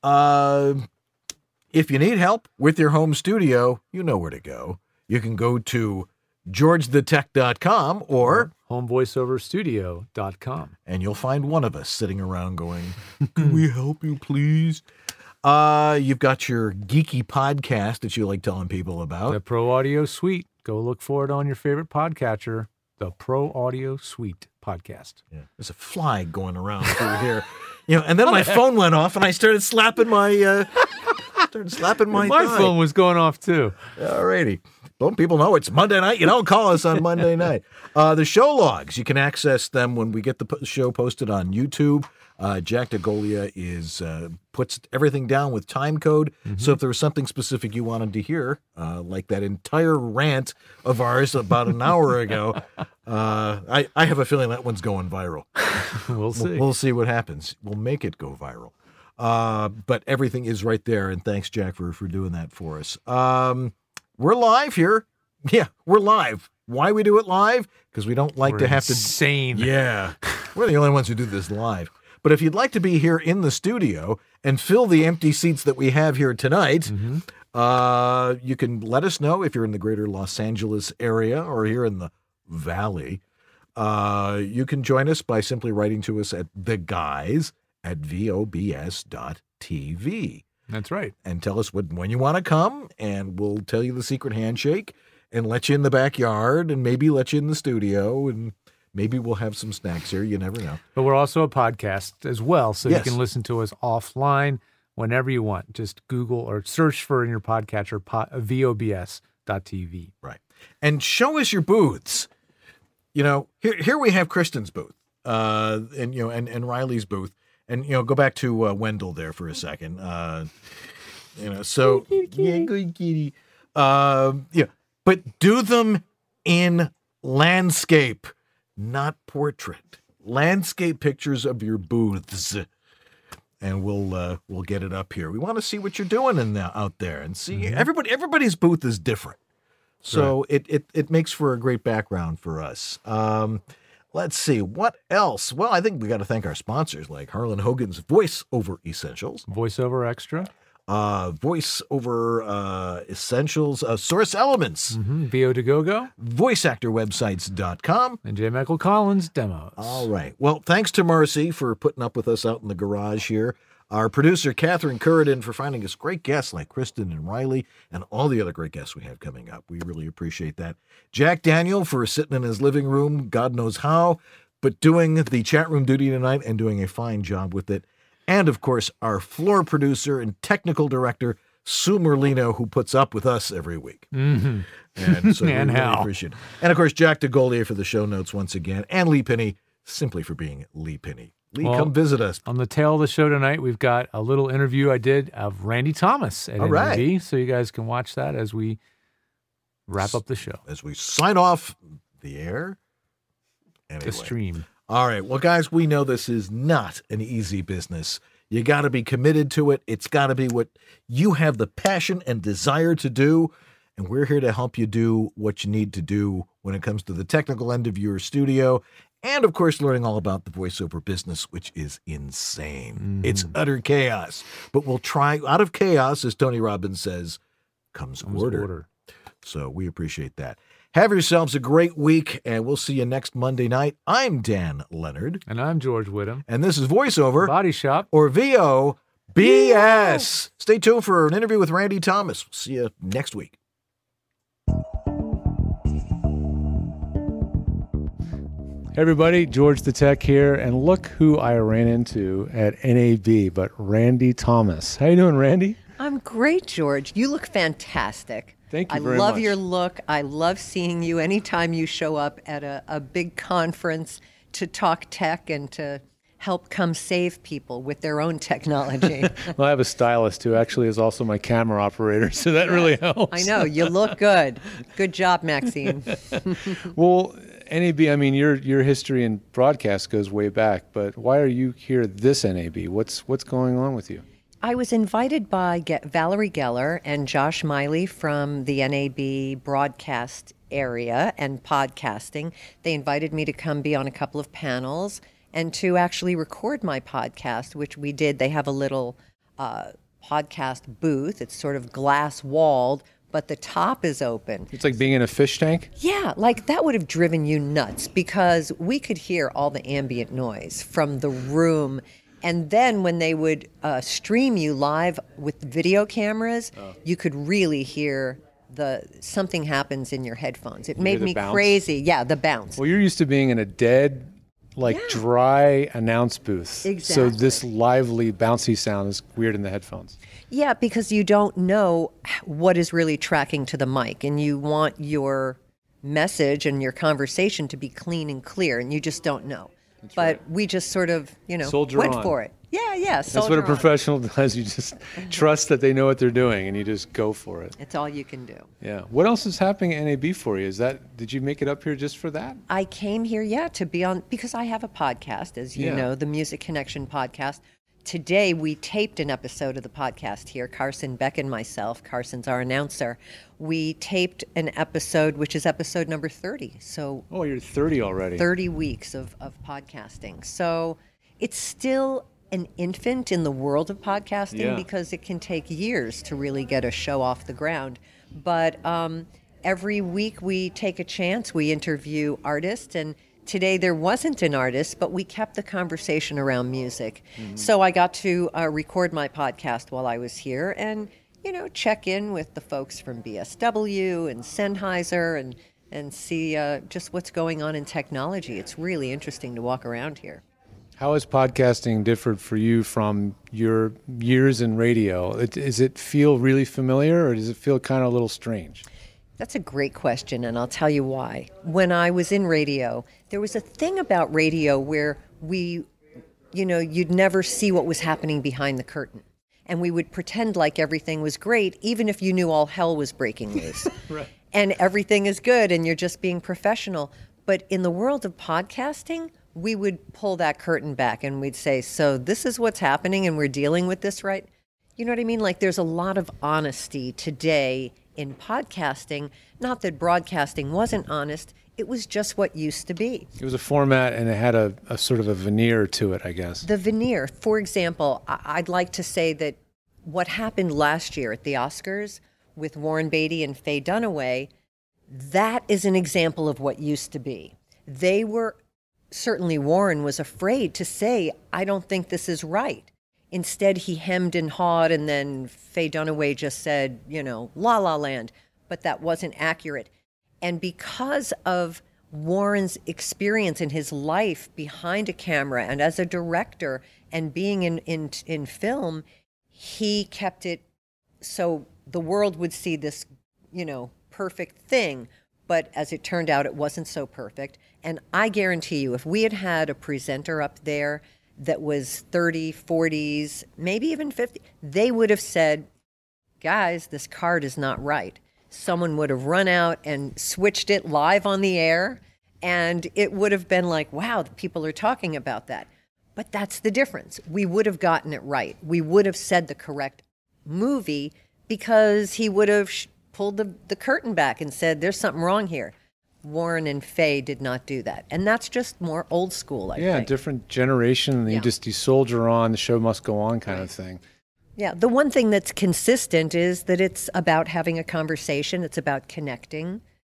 If you need help with your home studio, you know where to go. You can go to georgethetech.com or homevoiceoverstudio.com. And you'll find one of us sitting around going, can we help you, please? You've got your geeky podcast that you like telling people about. The Pro Audio Suite. Go look for it on your favorite podcatcher. The Pro Audio Suite podcast. Yeah. There's a fly going around through here. And then my phone went off and I started slapping my My phone was going off too. All righty. Don't people know it's Monday night? You don't call us on Monday night. The show logs, you can access them when we get the show posted on YouTube. Jack DeGolia puts everything down with time code. So if there was something specific you wanted to hear, like that entire rant of ours about an hour ago, I have a feeling that one's going viral. We'll see. We'll see what happens. We'll make it go viral. But everything is right there, and thanks, Jack, for doing that for us. We're live here. Yeah, we're live. Why we do it live? Because we don't like to have to... Insane. Yeah. We're the only ones who do this live. But if you'd like to be here in the studio and fill the empty seats that we have here tonight, you can let us know if you're in the greater Los Angeles area or here in the Valley. You can join us by simply writing to us at theguys@vobs.tv. That's right. And tell us when you want to come, and we'll tell you the secret handshake and let you in the backyard and maybe let you in the studio, and maybe we'll have some snacks here. You never know. But we're also a podcast as well, so you can listen to us offline whenever you want. Just Google or search for in your podcatcher VOBS.tv. Right. And show us your booths. here we have Kristen's booth, and Riley's booth, and go back to Wendell there for a second. So yeah, good kitty. But do them in landscape, not portrait. Landscape pictures of your booths, and we'll get it up here. We want to see what you're doing out there, and see everybody's booth is different. So right. it makes for a great background for us. Let's see, what else? Well, I think we got to thank our sponsors like Harlan Hogan's VoiceOver Essentials. VoiceOver Extra. VoiceOver Essentials, Source Elements. VO2GoGo. VoiceActorWebsites.com. And J. Michael Collins Demos. All right. Well, thanks to Marcy for putting up with us out in the garage here. Our producer, Catherine Curridon, for finding us great guests like Kristen and Riley and all the other great guests we have coming up. We really appreciate that. Jack Daniel for sitting in his living room, God knows how, but doing the chat room duty tonight and doing a fine job with it. And, of course, our floor producer and technical director, Sue Merlino, who puts up with us every week. And so we really appreciate it. And, of course, Jack DeGoldier for the show notes once again, and Lee Pinney, simply for being Lee Pinney. Lee, come visit us. On the tail of the show tonight, we've got a little interview I did of Randy Thomas at NAB, so you guys can watch that as we wrap up the show. As we sign off the air. Anyway. The stream. All right. Well, guys, we know this is not an easy business. You got to be committed to it. It's got to be what you have the passion and desire to do. And we're here to help you do what you need to do when it comes to the technical end of your studio. And, of course, learning all about the voiceover business, which is insane. It's utter chaos. But we'll try. Out of chaos, as Tony Robbins says, comes order. So we appreciate that. Have yourselves a great week, and we'll see you next Monday night. I'm Dan Leonard. And I'm George Whittam. And this is VoiceOver Body Shop, or VOBS. Stay tuned for an interview with Randy Thomas. We'll see you next week. Hey everybody, George the Tech here, and look who I ran into at NAB, but Randy Thomas. How you doing, Randy? I'm great, George. You look fantastic. Thank you very much. I love your look. I love seeing you anytime you show up at a big conference to talk tech and to help come save people with their own technology. Well, I have a stylist who actually is also my camera operator, so that really helps. I know. You look good. Good job, Maxine. Well, NAB, I mean, your history in broadcast goes way back, but why are you here this NAB? What's going on with you? I was invited by Valerie Geller and Josh Miley from the NAB broadcast area and podcasting. They invited me to come be on a couple of panels and to actually record my podcast, which we did. They have a little podcast booth. It's sort of glass-walled, but the top is open. It's like being in a fish tank? Yeah, like that would have driven you nuts because we could hear all the ambient noise from the room. And then when they would stream you live with video cameras, you could really hear something happens in your headphones. It made me crazy. Yeah, the bounce. Well, you're used to being in a dead, dry announce booth. Exactly. So this lively, bouncy sound is weird in the headphones. Yeah, because you don't know what is really tracking to the mic, and you want your message and your conversation to be clean and clear, and you just don't know. But we just sort of, went for it. Yeah. That's what a professional does. You just trust that they know what they're doing, and you just go for it. It's all you can do. Yeah. What else is happening at NAB for you? Did you make it up here just for that? I came here, to be on, because I have a podcast, as you know, the Music Connection podcast. Today, we taped an episode of the podcast here, Carson Beck and myself. Carson's our announcer. We taped an episode, which is episode number 30. So, you're 30 already. 30 weeks of podcasting. So it's still an infant in the world of podcasting because it can take years to really get a show off the ground. But every week we take a chance. We interview artists, and today there wasn't an artist, but we kept the conversation around music. Mm-hmm. So I got to record my podcast while I was here and, check in with the folks from BSW and Sennheiser and see just what's going on in technology. It's really interesting to walk around here. How has podcasting differed for you from your years in radio? Does it feel really familiar or does it feel kind of a little strange? That's a great question, and I'll tell you why. When I was in radio, there was a thing about radio where you'd never see what was happening behind the curtain. And we would pretend like everything was great, even if you knew all hell was breaking loose. Right. And everything is good, and you're just being professional. But in the world of podcasting, we would pull that curtain back, and we'd say, so this is what's happening, and we're dealing with this, right? You know what I mean? Like, there's a lot of honesty today in podcasting. Not that broadcasting wasn't honest. It was just what used to be. It was a format, and it had a sort of a veneer to it, I guess. The veneer. For example, I'd like to say that what happened last year at the Oscars with Warren Beatty and Faye Dunaway, that is an example of what used to be. They were, certainly Warren was afraid to say, I don't think this is right. Instead, he hemmed and hawed, and then Faye Dunaway just said, La La Land. But that wasn't accurate. And because of Warren's experience in his life behind a camera and as a director and being in film, he kept it so the world would see this, perfect thing. But as it turned out, it wasn't so perfect. And I guarantee you, if we had had a presenter up there that was 30, 40s, maybe even 50, they would have said, guys, this card is not right. Someone would have run out and switched it live on the air, and it would have been like, wow, people are talking about that. But that's the difference. We would have gotten it right. We would have said the correct movie because he would have pulled the curtain back and said, there's something wrong here. Warren and Faye did not do that. And that's just more old school, I think. Yeah, different generation. You soldier on, the show must go on kind of thing. Yeah, the one thing that's consistent is that it's about having a conversation. It's about connecting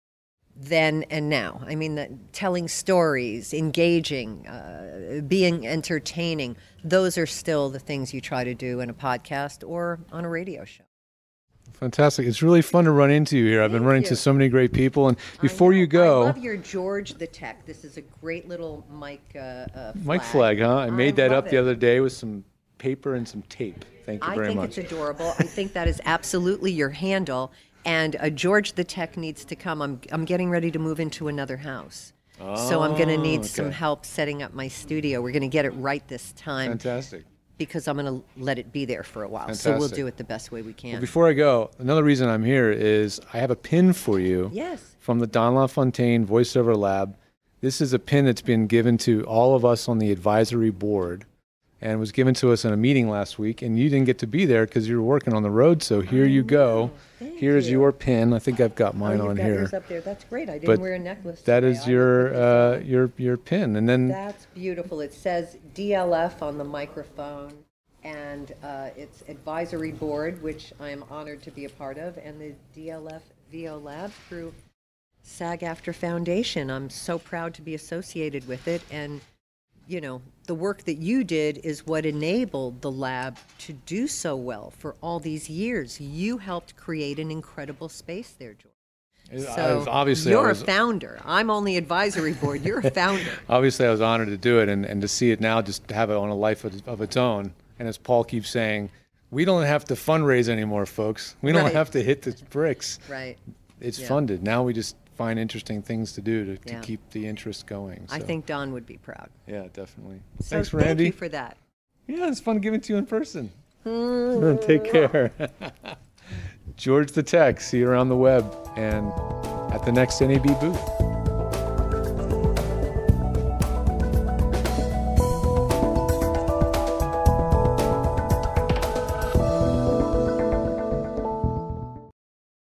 then and now. I mean, telling stories, engaging, being entertaining. Those are still the things you try to do in a podcast or on a radio show. Fantastic. It's really fun to run into you here. I've been running into so many great people. And before you go... I love your George the Tech. This is a great little mic flag. Mic flag, huh? I made that up the other day with some paper and some tape. Thank you very much. I think it's adorable. I think that is absolutely your handle. And George the Tech needs to come. I'm getting ready to move into another house. So I'm going to need some help setting up my studio. We're going to get it right this time. Fantastic. Because I'm going to let it be there for a while. Fantastic. So we'll do it the best way we can. Well, before I go, another reason I'm here is I have a pin for you. Yes. From the Don LaFontaine VoiceOver Lab. This is a pin that's been given to all of us on the advisory board and was given to us in a meeting last week. And you didn't get to be there because you were working on the road. So here you go. Here's your pin. I think I've got mine on here. Yours up there. That's great. I didn't wear a necklace that today. Is your pin. And then that's beautiful. It says DLF on the microphone. And it's advisory board, which I am honored to be a part of, and the DLF VO Lab through SAG-AFTRA Foundation. I'm so proud to be associated with it. And, the work that you did is what enabled the lab to do so well for all these years. You helped create an incredible space there, George. So obviously you're a founder. I'm only advisory board. You're a founder. Obviously, I was honored to do it, and to see it now, just to have it on a life of its own. And as Paul keeps saying, we don't have to fundraise anymore, folks. We don't have to hit the bricks. Right. It's funded. Now we just find interesting things to do to keep the interest going. So. I think Don would be proud. Yeah, definitely. So thanks, Randy. Thank you for that. Yeah, it's fun giving it to you in person. Take care. George the Tech. See you around the web and at the next NAB booth.